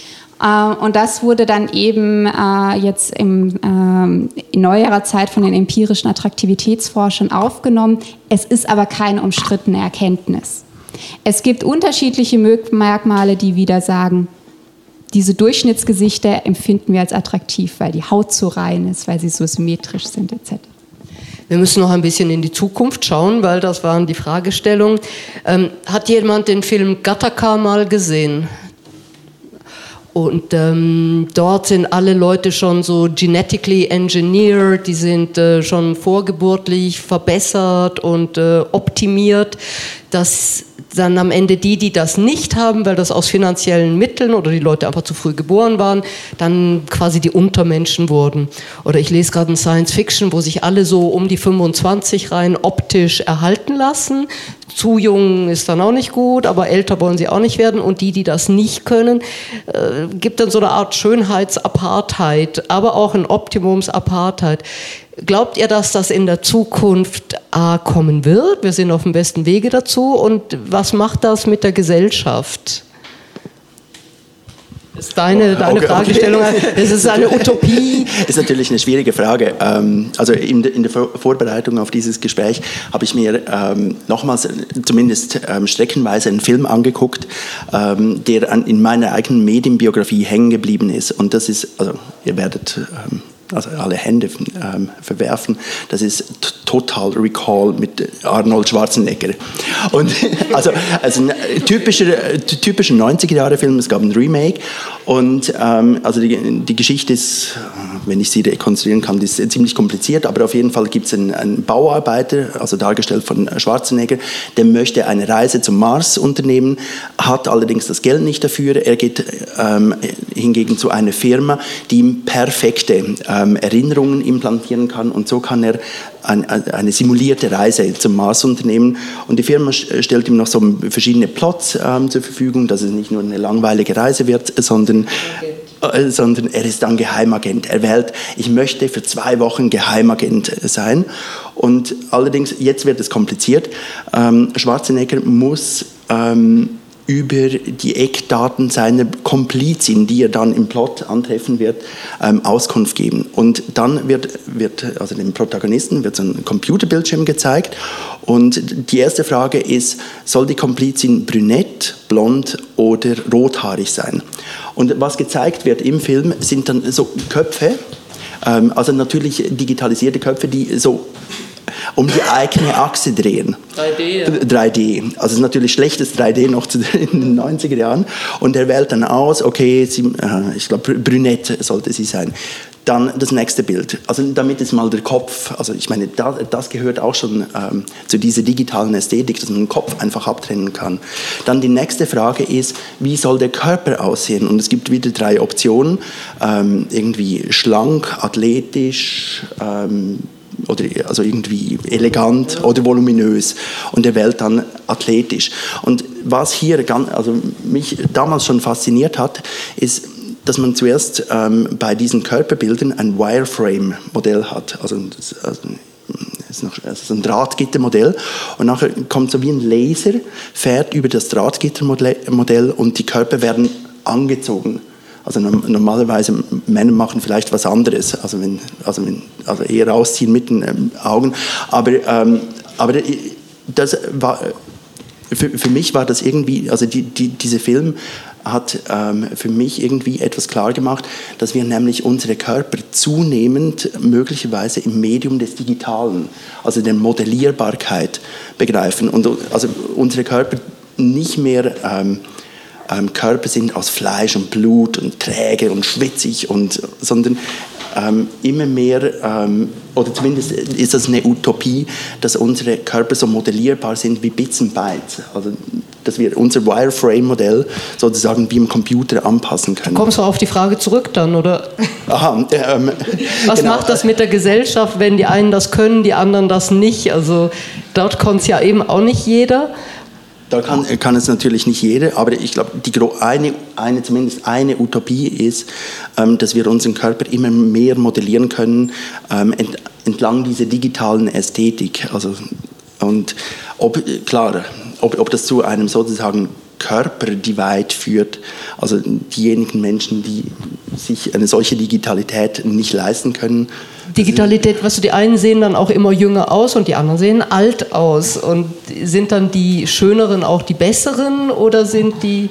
Speaker 3: Und das wurde dann eben äh, jetzt im, äh, in neuerer Zeit von den empirischen Attraktivitätsforschern aufgenommen. Es ist aber keine umstrittene Erkenntnis. Es gibt unterschiedliche Merkmale, die wieder sagen, diese Durchschnittsgesichter empfinden wir als attraktiv, weil die Haut so rein ist, weil sie so symmetrisch sind et cetera.
Speaker 1: Wir müssen noch ein bisschen in die Zukunft schauen, weil das waren die Fragestellungen. Ähm, hat jemand den Film Gattaca mal gesehen? Und ähm, dort sind alle Leute schon so genetically engineered, die sind äh, schon vorgeburtlich verbessert und äh, optimiert, dass dann am Ende die, die das nicht haben, weil das aus finanziellen Mitteln oder die Leute einfach zu früh geboren waren, dann quasi die Untermenschen wurden. Oder ich lese gerade ein Science Fiction, wo sich alle so um die fünfundzwanzig rein optisch erhalten lassen. Zu jung ist dann auch nicht gut, aber älter wollen sie auch nicht werden. Und die, die das nicht können, äh, gibt dann so eine Art Schönheitsapartheid, aber auch ein Optimumsapartheid. Glaubt ihr, dass das in der Zukunft A, kommen wird? Wir sind auf dem besten Wege dazu. Und was macht das mit der Gesellschaft? Das ist deine, deine okay, Fragestellung. Okay. Es ist eine Utopie.
Speaker 2: Das ist natürlich eine schwierige Frage. Also in der Vorbereitung auf dieses Gespräch habe ich mir nochmals, zumindest streckenweise, einen Film angeguckt, der in meiner eigenen Medienbiografie hängen geblieben ist. Und das ist, also ihr werdet also alle Hände ähm, verwerfen, das ist Total Recall mit Arnold Schwarzenegger. Und also, also ein typischer, typischer neunziger-Jahre-Film, es gab ein Remake, und ähm, also die, die Geschichte ist, wenn ich sie rekonstruieren kann, die ist ziemlich kompliziert, aber auf jeden Fall gibt es einen, einen Bauarbeiter, also dargestellt von Schwarzenegger, der möchte eine Reise zum Mars unternehmen, hat allerdings das Geld nicht dafür. Er geht ähm, hingegen zu einer Firma, die ihm perfekte ähm, Erinnerungen implantieren kann, und so kann er ein, eine simulierte Reise zum Mars unternehmen, und die Firma stellt ihm noch so verschiedene Plots ähm, zur Verfügung, dass es nicht nur eine langweilige Reise wird, sondern, äh, sondern er ist dann Geheimagent. Er wählt, ich möchte für zwei Wochen Geheimagent sein, und allerdings, jetzt wird es kompliziert, ähm, Schwarzenegger muss ähm, über die Eckdaten seiner Komplizin, die er dann im Plot antreffen wird, ähm, Auskunft geben. Und dann wird, wird, also dem Protagonisten wird so ein Computerbildschirm gezeigt und die erste Frage ist, soll die Komplizin brünett, blond oder rothaarig sein? Und was gezeigt wird im Film, sind dann so Köpfe, ähm, also natürlich digitalisierte Köpfe, die so um die eigene Achse drehen.
Speaker 1: drei D. Ja.
Speaker 2: drei D. Also es ist natürlich schlechtes drei D noch in den neunziger Jahren. Und er wählt dann aus, okay, sie, äh, ich glaube, brünett sollte sie sein. Dann das nächste Bild. Also damit ist mal der Kopf, also ich meine, das, das gehört auch schon ähm, zu dieser digitalen Ästhetik, dass man den Kopf einfach abtrennen kann. Dann die nächste Frage ist, wie soll der Körper aussehen? Und es gibt wieder drei Optionen, ähm, irgendwie schlank, athletisch, ähm, oder also irgendwie elegant oder voluminös und er wählt dann athletisch. Und was hier ganz, also mich damals schon fasziniert hat, ist, dass man zuerst ähm, bei diesen Körperbildern ein Wireframe-Modell hat, also, das, also das ist noch, also ein Drahtgittermodell und nachher kommt so wie ein Laser, fährt über das Drahtgittermodell und die Körper werden angezogen. Also normalerweise Männer machen vielleicht was anderes, also, wenn, also, wenn, also eher rausziehen mit den ähm, Augen. Aber, ähm, aber das war, für, für mich war das irgendwie, also die, die, dieser Film hat ähm, für mich irgendwie etwas klar gemacht, dass wir nämlich unsere Körper zunehmend möglicherweise im Medium des Digitalen, also der Modellierbarkeit begreifen und also unsere Körper nicht mehr ähm, ähm, Körper sind aus Fleisch und Blut und träge und schwitzig und sondern ähm, immer mehr ähm, oder zumindest ist das eine Utopie, dass unsere Körper so modellierbar sind wie Bits and Bytes. Also, dass wir unser Wireframe-Modell sozusagen wie im Computer anpassen können.
Speaker 1: Du kommst du auf die Frage zurück dann, oder?
Speaker 2: Aha, ähm,
Speaker 1: Was
Speaker 2: genau.
Speaker 1: macht das mit der Gesellschaft, wenn die einen das können, die anderen das nicht? Also dort kommt es ja eben auch nicht jeder.
Speaker 2: Da kann, kann es natürlich nicht jeder, aber ich glaube, die eine, eine, zumindest eine Utopie ist, ähm, dass wir unseren Körper immer mehr modellieren können ähm, ent, entlang dieser digitalen Ästhetik. Also, und ob, klar, ob, ob das zu einem sozusagen Körper-Divide führt, also diejenigen Menschen, die sich eine solche Digitalität nicht leisten können.
Speaker 1: Digitalität, was weißt du, die einen sehen dann auch immer jünger aus und die anderen sehen alt aus. Und sind dann die Schöneren auch die Besseren oder sind die...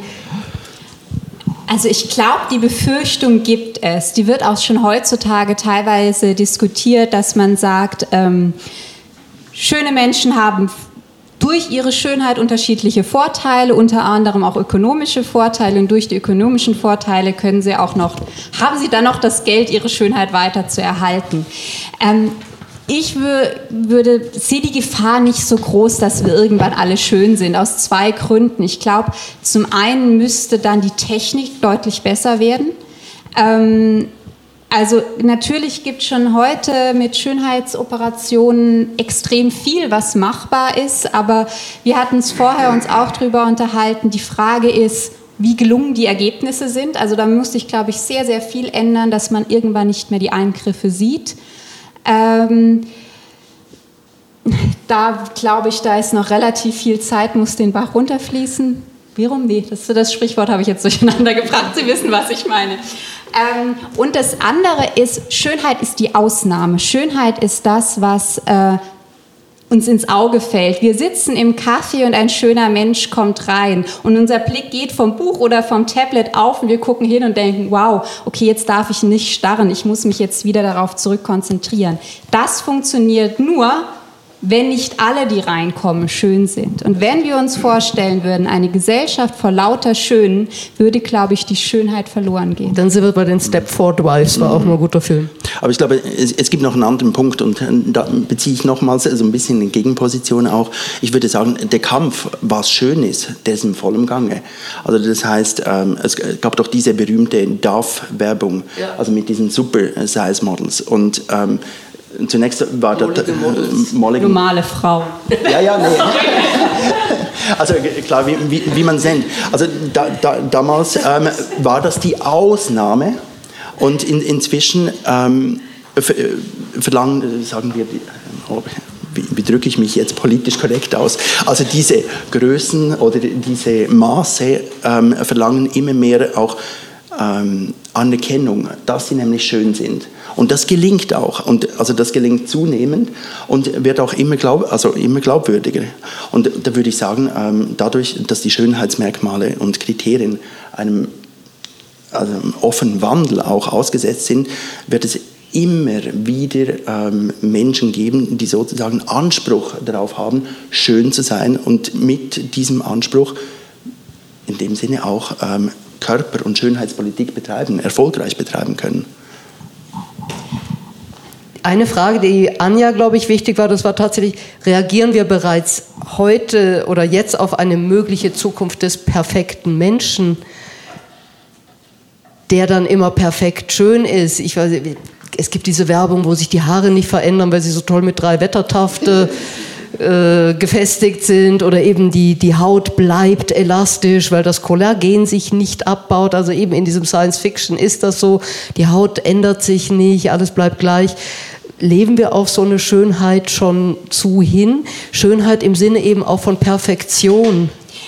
Speaker 3: Also ich glaube, die Befürchtung gibt es. Die wird auch schon heutzutage teilweise diskutiert, dass man sagt, ähm, schöne Menschen haben durch ihre Schönheit unterschiedliche Vorteile, unter anderem auch ökonomische Vorteile. Und durch die ökonomischen Vorteile können sie auch noch, haben sie dann noch das Geld, ihre Schönheit weiter zu erhalten. Ähm, ich würde, sehe die Gefahr nicht so groß, dass wir irgendwann alle schön sind, aus zwei Gründen. Ich glaube, zum einen müsste dann die Technik deutlich besser werden. Ähm, Also natürlich gibt es schon heute mit Schönheitsoperationen extrem viel, was machbar ist, aber wir hatten es vorher uns auch drüber unterhalten. Die Frage ist, wie gelungen die Ergebnisse sind. Also da musste ich, glaube ich, sehr, sehr viel ändern, dass man irgendwann nicht mehr die Eingriffe sieht. Ähm, da glaube ich, da ist noch relativ viel Zeit, muss den Bach runterfließen. Wie rum? Nee, das, das Sprichwort habe ich jetzt durcheinander gebracht. Sie wissen, was ich meine. Ähm, und das andere ist, Schönheit ist die Ausnahme. Schönheit ist das, was äh, uns ins Auge fällt. Wir sitzen im Café und ein schöner Mensch kommt rein und unser Blick geht vom Buch oder vom Tablet auf und wir gucken hin und denken, wow, okay, jetzt darf ich nicht starren, ich muss mich jetzt wieder darauf zurückkonzentrieren. Das funktioniert nur, wenn nicht alle, die reinkommen, schön sind. Und wenn wir uns vorstellen würden, eine Gesellschaft vor lauter Schönen, würde, glaube ich, die Schönheit verloren gehen.
Speaker 1: Dann sind wir bei den Stepford Wives, war auch mal ein guter Film.
Speaker 2: Aber ich glaube, es, es gibt noch einen anderen Punkt und da beziehe ich nochmals so ein bisschen in Gegenposition auch. Ich würde sagen, der Kampf, was schön ist, der ist in vollem Gange. Also das heißt, ähm, es gab doch diese berühmte Dove-Werbung, ja. Also mit diesen Super-Size-Models und ähm, zunächst war das äh,
Speaker 3: normale Frau.
Speaker 2: Ja, ja, nee. Also klar, wie, wie, wie man nennt. Also da, da, damals ähm, war das die Ausnahme und in, inzwischen ähm, verlangen, sagen wir, wie drücke ich mich jetzt politisch korrekt aus, also diese Größen oder diese Maße ähm, verlangen immer mehr auch ähm, Anerkennung, dass sie nämlich schön sind. Und das gelingt auch, und also das gelingt zunehmend und wird auch immer, glaub, also immer glaubwürdiger. Und da würde ich sagen, ähm, dadurch, dass die Schönheitsmerkmale und Kriterien einem, also einem offenen Wandel auch ausgesetzt sind, wird es immer wieder ähm, Menschen geben, die sozusagen Anspruch darauf haben, schön zu sein und mit diesem Anspruch in dem Sinne auch ähm, Körper- und Schönheitspolitik betreiben, erfolgreich betreiben können.
Speaker 1: Eine Frage, die Anja, glaube ich, wichtig war, das war tatsächlich, reagieren wir bereits heute oder jetzt auf eine mögliche Zukunft des perfekten Menschen, der dann immer perfekt schön ist? Ich weiß, es gibt diese Werbung, wo sich die Haare nicht verändern, weil sie so toll mit drei Wettertafte äh, gefestigt sind, oder eben die, die Haut bleibt elastisch, weil das Kollagen sich nicht abbaut. Also eben in diesem Science Fiction ist das so, die Haut ändert sich nicht, alles bleibt gleich. Leben wir auf so eine Schönheit schon zu hin? Schönheit im Sinne eben auch von Perfektion?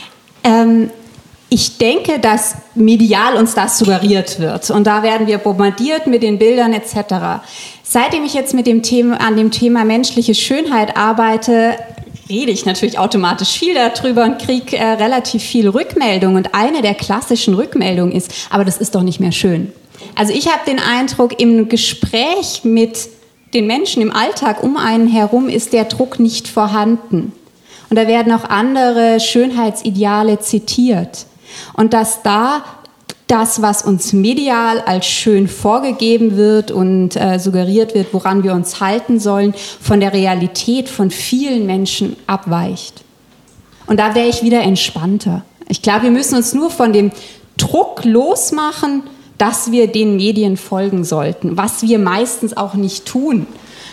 Speaker 3: Ähm, ich denke, dass medial uns das suggeriert wird. Und da werden wir bombardiert mit den Bildern et cetera. Seitdem ich jetzt mit dem Thema, an dem Thema menschliche Schönheit arbeite, rede ich natürlich automatisch viel darüber und kriege äh, relativ viel Rückmeldung. Und eine der klassischen Rückmeldungen ist, aber das ist doch nicht mehr schön. Also ich habe den Eindruck, im Gespräch mit den Menschen im Alltag um einen herum ist der Druck nicht vorhanden. Und da werden auch andere Schönheitsideale zitiert. Und dass da das, was uns medial als schön vorgegeben wird und äh, suggeriert wird, woran wir uns halten sollen, von der Realität von vielen Menschen abweicht. Und da wäre ich wieder entspannter. Ich glaube, wir müssen uns nur von dem Druck losmachen, dass wir den Medien folgen sollten, was wir meistens auch nicht tun.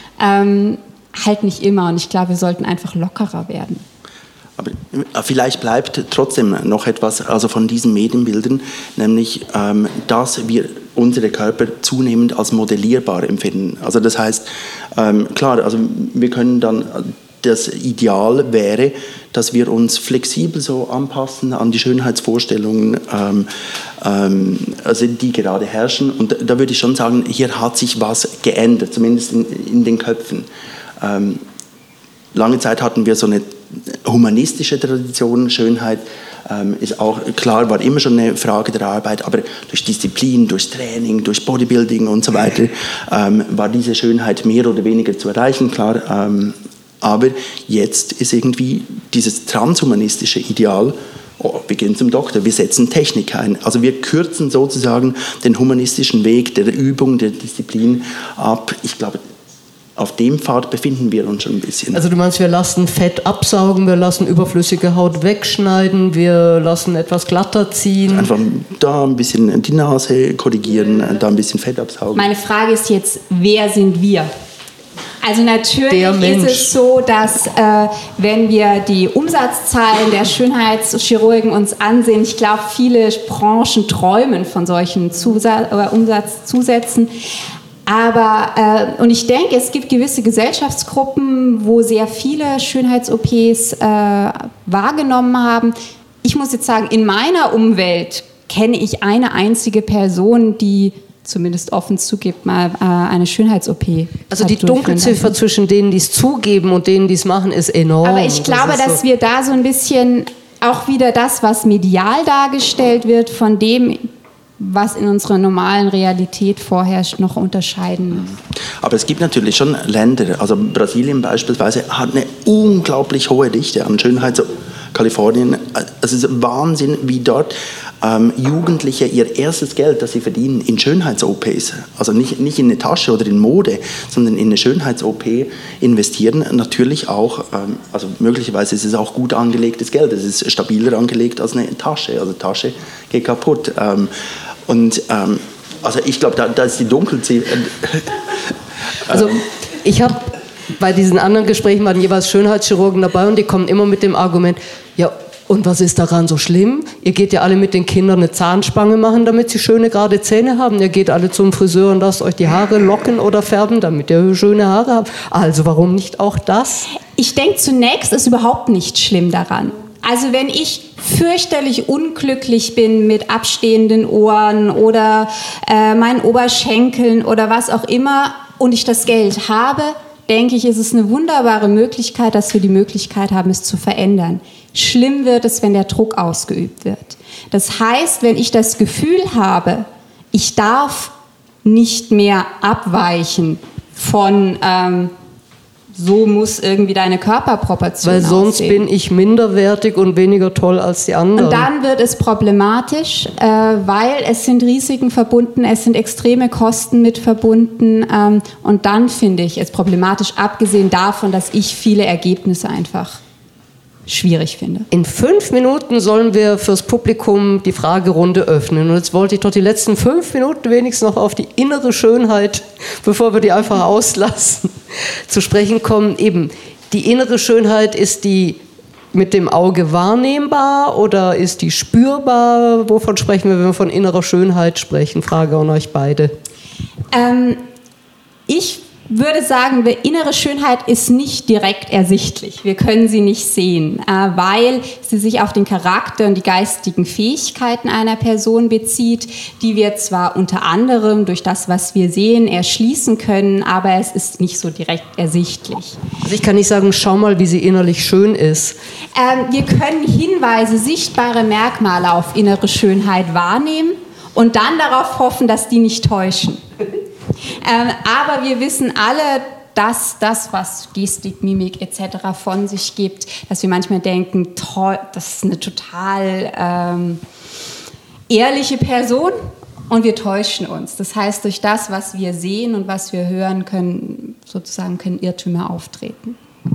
Speaker 3: Ähm, halt nicht immer. Und ich glaube, wir sollten einfach lockerer werden.
Speaker 2: Aber vielleicht bleibt trotzdem noch etwas also von diesen Medienbildern, nämlich, ähm, dass wir unsere Körper zunehmend als modellierbar empfinden. Also das heißt, ähm, klar, also wir können dann, das Ideal wäre, dass wir uns flexibel so anpassen an die Schönheitsvorstellungen, ähm, ähm, also die gerade herrschen. Und da würde ich schon sagen, hier hat sich was geändert, zumindest in, in den Köpfen. Ähm, lange Zeit hatten wir so eine humanistische Tradition, Schönheit ähm, ist auch, klar, war immer schon eine Frage der Arbeit, aber durch Disziplin, durch Training, durch Bodybuilding und so weiter ähm, war diese Schönheit mehr oder weniger zu erreichen, klar. Ähm, aber jetzt ist irgendwie dieses transhumanistische Ideal, oh, wir gehen zum Doktor, wir setzen Technik ein. Also wir kürzen sozusagen den humanistischen Weg der Übung, der Disziplin ab. Ich glaube, auf dem Pfad befinden wir uns schon ein bisschen.
Speaker 1: Also du meinst, wir lassen Fett absaugen, wir lassen überflüssige Haut wegschneiden, wir lassen etwas glatter ziehen.
Speaker 2: Einfach da ein bisschen die Nase korrigieren, da ein bisschen Fett absaugen.
Speaker 3: Meine Frage ist jetzt, wer sind wir? Also natürlich ist es so, dass äh, wenn wir die Umsatzzahlen der Schönheitschirurgen uns ansehen, ich glaube, viele Branchen träumen von solchen Zusatz- oder Umsatzzusätzen. Aber, äh, und ich denke, es gibt gewisse Gesellschaftsgruppen, wo sehr viele Schönheits-O Ps äh, wahrgenommen haben. Ich muss jetzt sagen, in meiner Umwelt kenne ich eine einzige Person, die zumindest offen zugibt, mal äh, eine Schönheits-O P.
Speaker 1: Also die Dunkelziffer zwischen denen, die es zugeben und denen, die es machen, ist enorm.
Speaker 3: Aber ich glaube, das dass so wir da so ein bisschen auch wieder das, was medial dargestellt wird, von dem, was in unserer normalen Realität vorherrscht, noch unterscheiden.
Speaker 2: Aber es gibt natürlich schon Länder, also Brasilien beispielsweise hat eine unglaublich hohe Dichte an Schönheit, so Kalifornien, es ist Wahnsinn, wie dort ähm, Jugendliche ihr erstes Geld, das sie verdienen, in Schönheits-O Ps, also nicht, nicht in eine Tasche oder in Mode, sondern in eine Schönheits-O P investieren, natürlich auch, ähm, also möglicherweise ist es auch gut angelegtes Geld, es ist stabiler angelegt als eine Tasche, also Tasche geht kaputt. Ähm, und ähm, also ich glaube, da, da ist die Dunkelziffer.
Speaker 1: Also ich habe bei diesen anderen Gesprächen waren jeweils Schönheitschirurgen dabei und die kommen immer mit dem Argument, ja, und was ist daran so schlimm? Ihr geht ja alle mit den Kindern eine Zahnspange machen, damit sie schöne, gerade Zähne haben. Ihr geht alle zum Friseur und lasst euch die Haare locken oder färben, damit ihr schöne Haare habt. Also warum nicht auch das?
Speaker 3: Ich denke, zunächst ist überhaupt nichts schlimm daran. Also wenn ich fürchterlich unglücklich bin mit abstehenden Ohren oder äh, meinen Oberschenkeln oder was auch immer und ich das Geld habe, denke ich, ist es eine wunderbare Möglichkeit, dass wir die Möglichkeit haben, es zu verändern. Schlimm wird es, wenn der Druck ausgeübt wird. Das heißt, wenn ich das Gefühl habe, ich darf nicht mehr abweichen von ähm, so muss irgendwie deine Körperproportion
Speaker 1: aussehen. Weil sonst
Speaker 3: aussehen.
Speaker 1: bin ich minderwertig und weniger toll als die anderen.
Speaker 3: Und dann wird es problematisch, äh, weil es sind Risiken verbunden, es sind extreme Kosten mit verbunden. Ähm, und dann finde ich es problematisch, abgesehen davon, dass ich viele Ergebnisse einfach schwierig finde.
Speaker 1: In fünf Minuten sollen wir fürs Publikum die Fragerunde öffnen. Und jetzt wollte ich doch die letzten fünf Minuten wenigstens noch auf die innere Schönheit, bevor wir die einfach auslassen, zu sprechen kommen. Eben, die innere Schönheit, ist die mit dem Auge wahrnehmbar oder ist die spürbar? Wovon sprechen wir, wenn wir von innerer Schönheit sprechen? Frage an euch beide.
Speaker 3: Ähm, ich würde sagen, die innere Schönheit ist nicht direkt ersichtlich. Wir können sie nicht sehen, äh, weil sie sich auf den Charakter und die geistigen Fähigkeiten einer Person bezieht, die wir zwar unter anderem durch das, was wir sehen, erschließen können, aber es ist nicht so direkt ersichtlich.
Speaker 1: Also ich kann nicht sagen, schau mal, wie sie innerlich schön ist.
Speaker 3: Ähm, wir können Hinweise, sichtbare Merkmale auf innere Schönheit wahrnehmen und dann darauf hoffen, dass die nicht täuschen. Ähm, aber wir wissen alle, dass das, was Gestik, Mimik et cetera von sich gibt, dass wir manchmal denken, toll, das ist eine total ähm, ehrliche Person und wir täuschen uns. Das heißt, durch das, was wir sehen und was wir hören, können sozusagen können Irrtümer auftreten.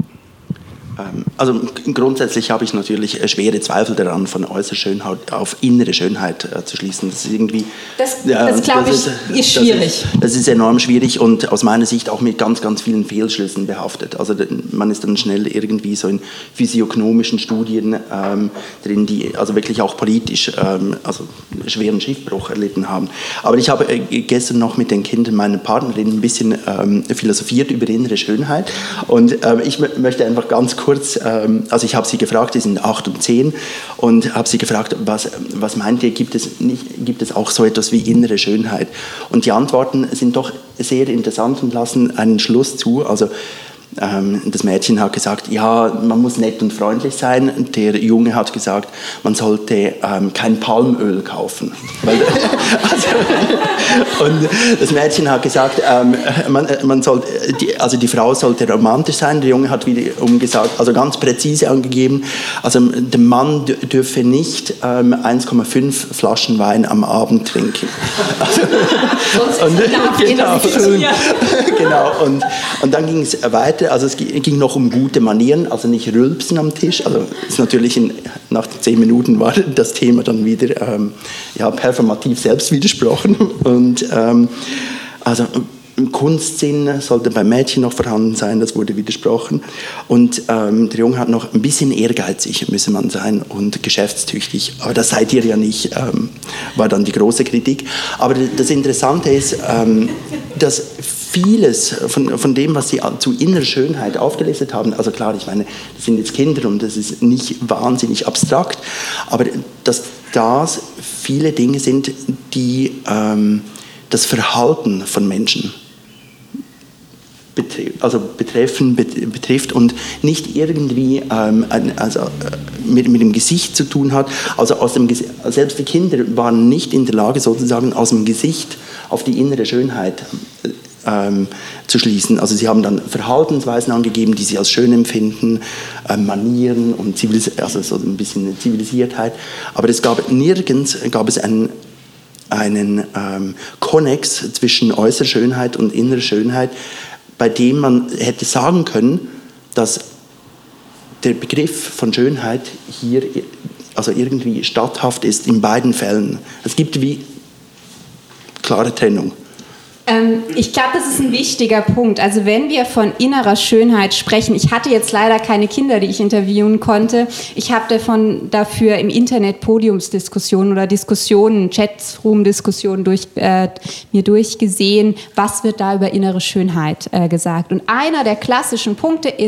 Speaker 2: Also grundsätzlich habe ich natürlich schwere Zweifel daran, von äußerer Schönheit auf innere Schönheit äh, zu schließen. Das ist irgendwie,
Speaker 3: das, ja, das glaube ich, ist, ist schwierig.
Speaker 2: Das ist, das ist enorm schwierig und aus meiner Sicht auch mit ganz, ganz vielen Fehlschlüssen behaftet. Also man ist dann schnell irgendwie so in physiognomischen Studien ähm, drin, die also wirklich auch politisch ähm, also schweren Schiffbruch erlitten haben. Aber ich habe äh, gestern noch mit den Kindern meiner Partnerin ein bisschen ähm, philosophiert über innere Schönheit und äh, ich m- möchte einfach ganz kurz Kurz, also ich habe sie gefragt, die sind acht und zehn, und habe sie gefragt, was, was meint ihr, gibt es, nicht, gibt es auch so etwas wie innere Schönheit? Und die Antworten sind doch sehr interessant und lassen einen Schluss zu. Also ähm, das Mädchen hat gesagt, ja, man muss nett und freundlich sein. Der Junge hat gesagt, man sollte ähm, kein Palmöl kaufen. Weil, also, und das Mädchen hat gesagt, ähm, man, man soll, die, also die Frau sollte romantisch sein. Der Junge hat wiederum gesagt, also ganz präzise angegeben, also der Mann d- dürfe nicht ähm, eins Komma fünf Flaschen Wein am Abend trinken. Also, und, genau, genau, und, und dann ging es weiter. Also es ging noch um gute Manieren, also nicht rülpsen am Tisch. Also ist natürlich in, nach zehn Minuten war das Thema dann wieder ähm, ja, performativ selbst widersprochen. Und ähm, also Kunstsinn sollte beim Mädchen noch vorhanden sein, das wurde widersprochen. Und ähm, der Junge hat noch ein bisschen ehrgeizig, müsse man sein, und geschäftstüchtig. Aber das seid ihr ja nicht, ähm, war dann die große Kritik. Aber das Interessante ist, ähm, dass vieles von, von dem, was Sie zu innerer Schönheit aufgelistet haben, also klar, ich meine, das sind jetzt Kinder und das ist nicht wahnsinnig abstrakt, aber dass das viele Dinge sind, die ähm, das Verhalten von Menschen betrifft, also betreffen, betrifft und nicht irgendwie ähm, also, mit, mit dem Gesicht zu tun hat. Also aus dem, selbst die Kinder waren nicht in der Lage, sozusagen aus dem Gesicht auf die innere Schönheit Ähm, zu schließen. Also sie haben dann Verhaltensweisen angegeben, die sie als schön empfinden, äh, Manieren und Zivilis- also so ein bisschen Zivilisiertheit. Aber es gab nirgends gab es einen, einen ähm, Konnex zwischen äußerer Schönheit und innerer Schönheit, bei dem man hätte sagen können, dass der Begriff von Schönheit hier also irgendwie statthaft ist in beiden Fällen. Es gibt wie klare Trennung.
Speaker 3: Ähm, ich glaube, das ist ein wichtiger Punkt. Also wenn wir von innerer Schönheit sprechen, ich hatte jetzt leider keine Kinder, die ich interviewen konnte. Ich habe davon dafür im Internet Podiumsdiskussionen oder Diskussionen, Chatroom-Diskussionen durch, äh, mir durchgesehen, was wird da über innere Schönheit äh, gesagt. Und einer der klassischen Punkte ist,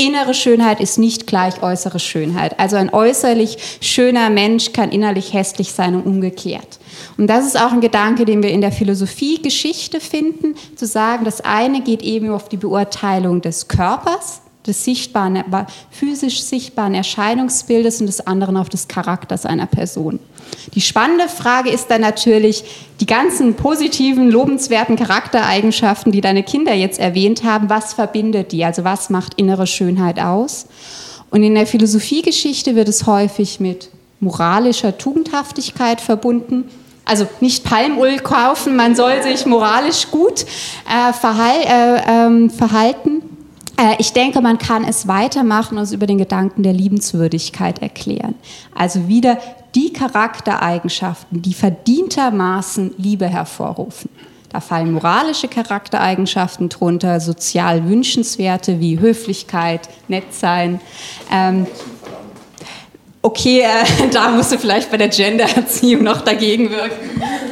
Speaker 3: innere Schönheit ist nicht gleich äußere Schönheit. Also ein äußerlich schöner Mensch kann innerlich hässlich sein und umgekehrt. Und das ist auch ein Gedanke, den wir in der Philosophie-Geschichte finden, zu sagen, das eine geht eben auf die Beurteilung des Körpers, des sichtbaren, physisch sichtbaren Erscheinungsbildes und des anderen auf des Charakters einer Person. Die spannende Frage ist dann natürlich, die ganzen positiven, lobenswerten Charaktereigenschaften, die deine Kinder jetzt erwähnt haben, was verbindet die? Also was macht innere Schönheit aus? Und in der Philosophiegeschichte wird es häufig mit moralischer Tugendhaftigkeit verbunden. Also nicht Palmöl kaufen, man soll sich moralisch gut äh, verhal- äh, äh, verhalten. Ich denke, man kann es weitermachen und es über den Gedanken der Liebenswürdigkeit erklären. Also wieder die Charaktereigenschaften, die verdientermaßen Liebe hervorrufen. Da fallen moralische Charaktereigenschaften drunter, sozial wünschenswerte wie Höflichkeit, nett sein. Ähm, okay, äh, da musst du vielleicht bei der Gendererziehung noch dagegen wirken.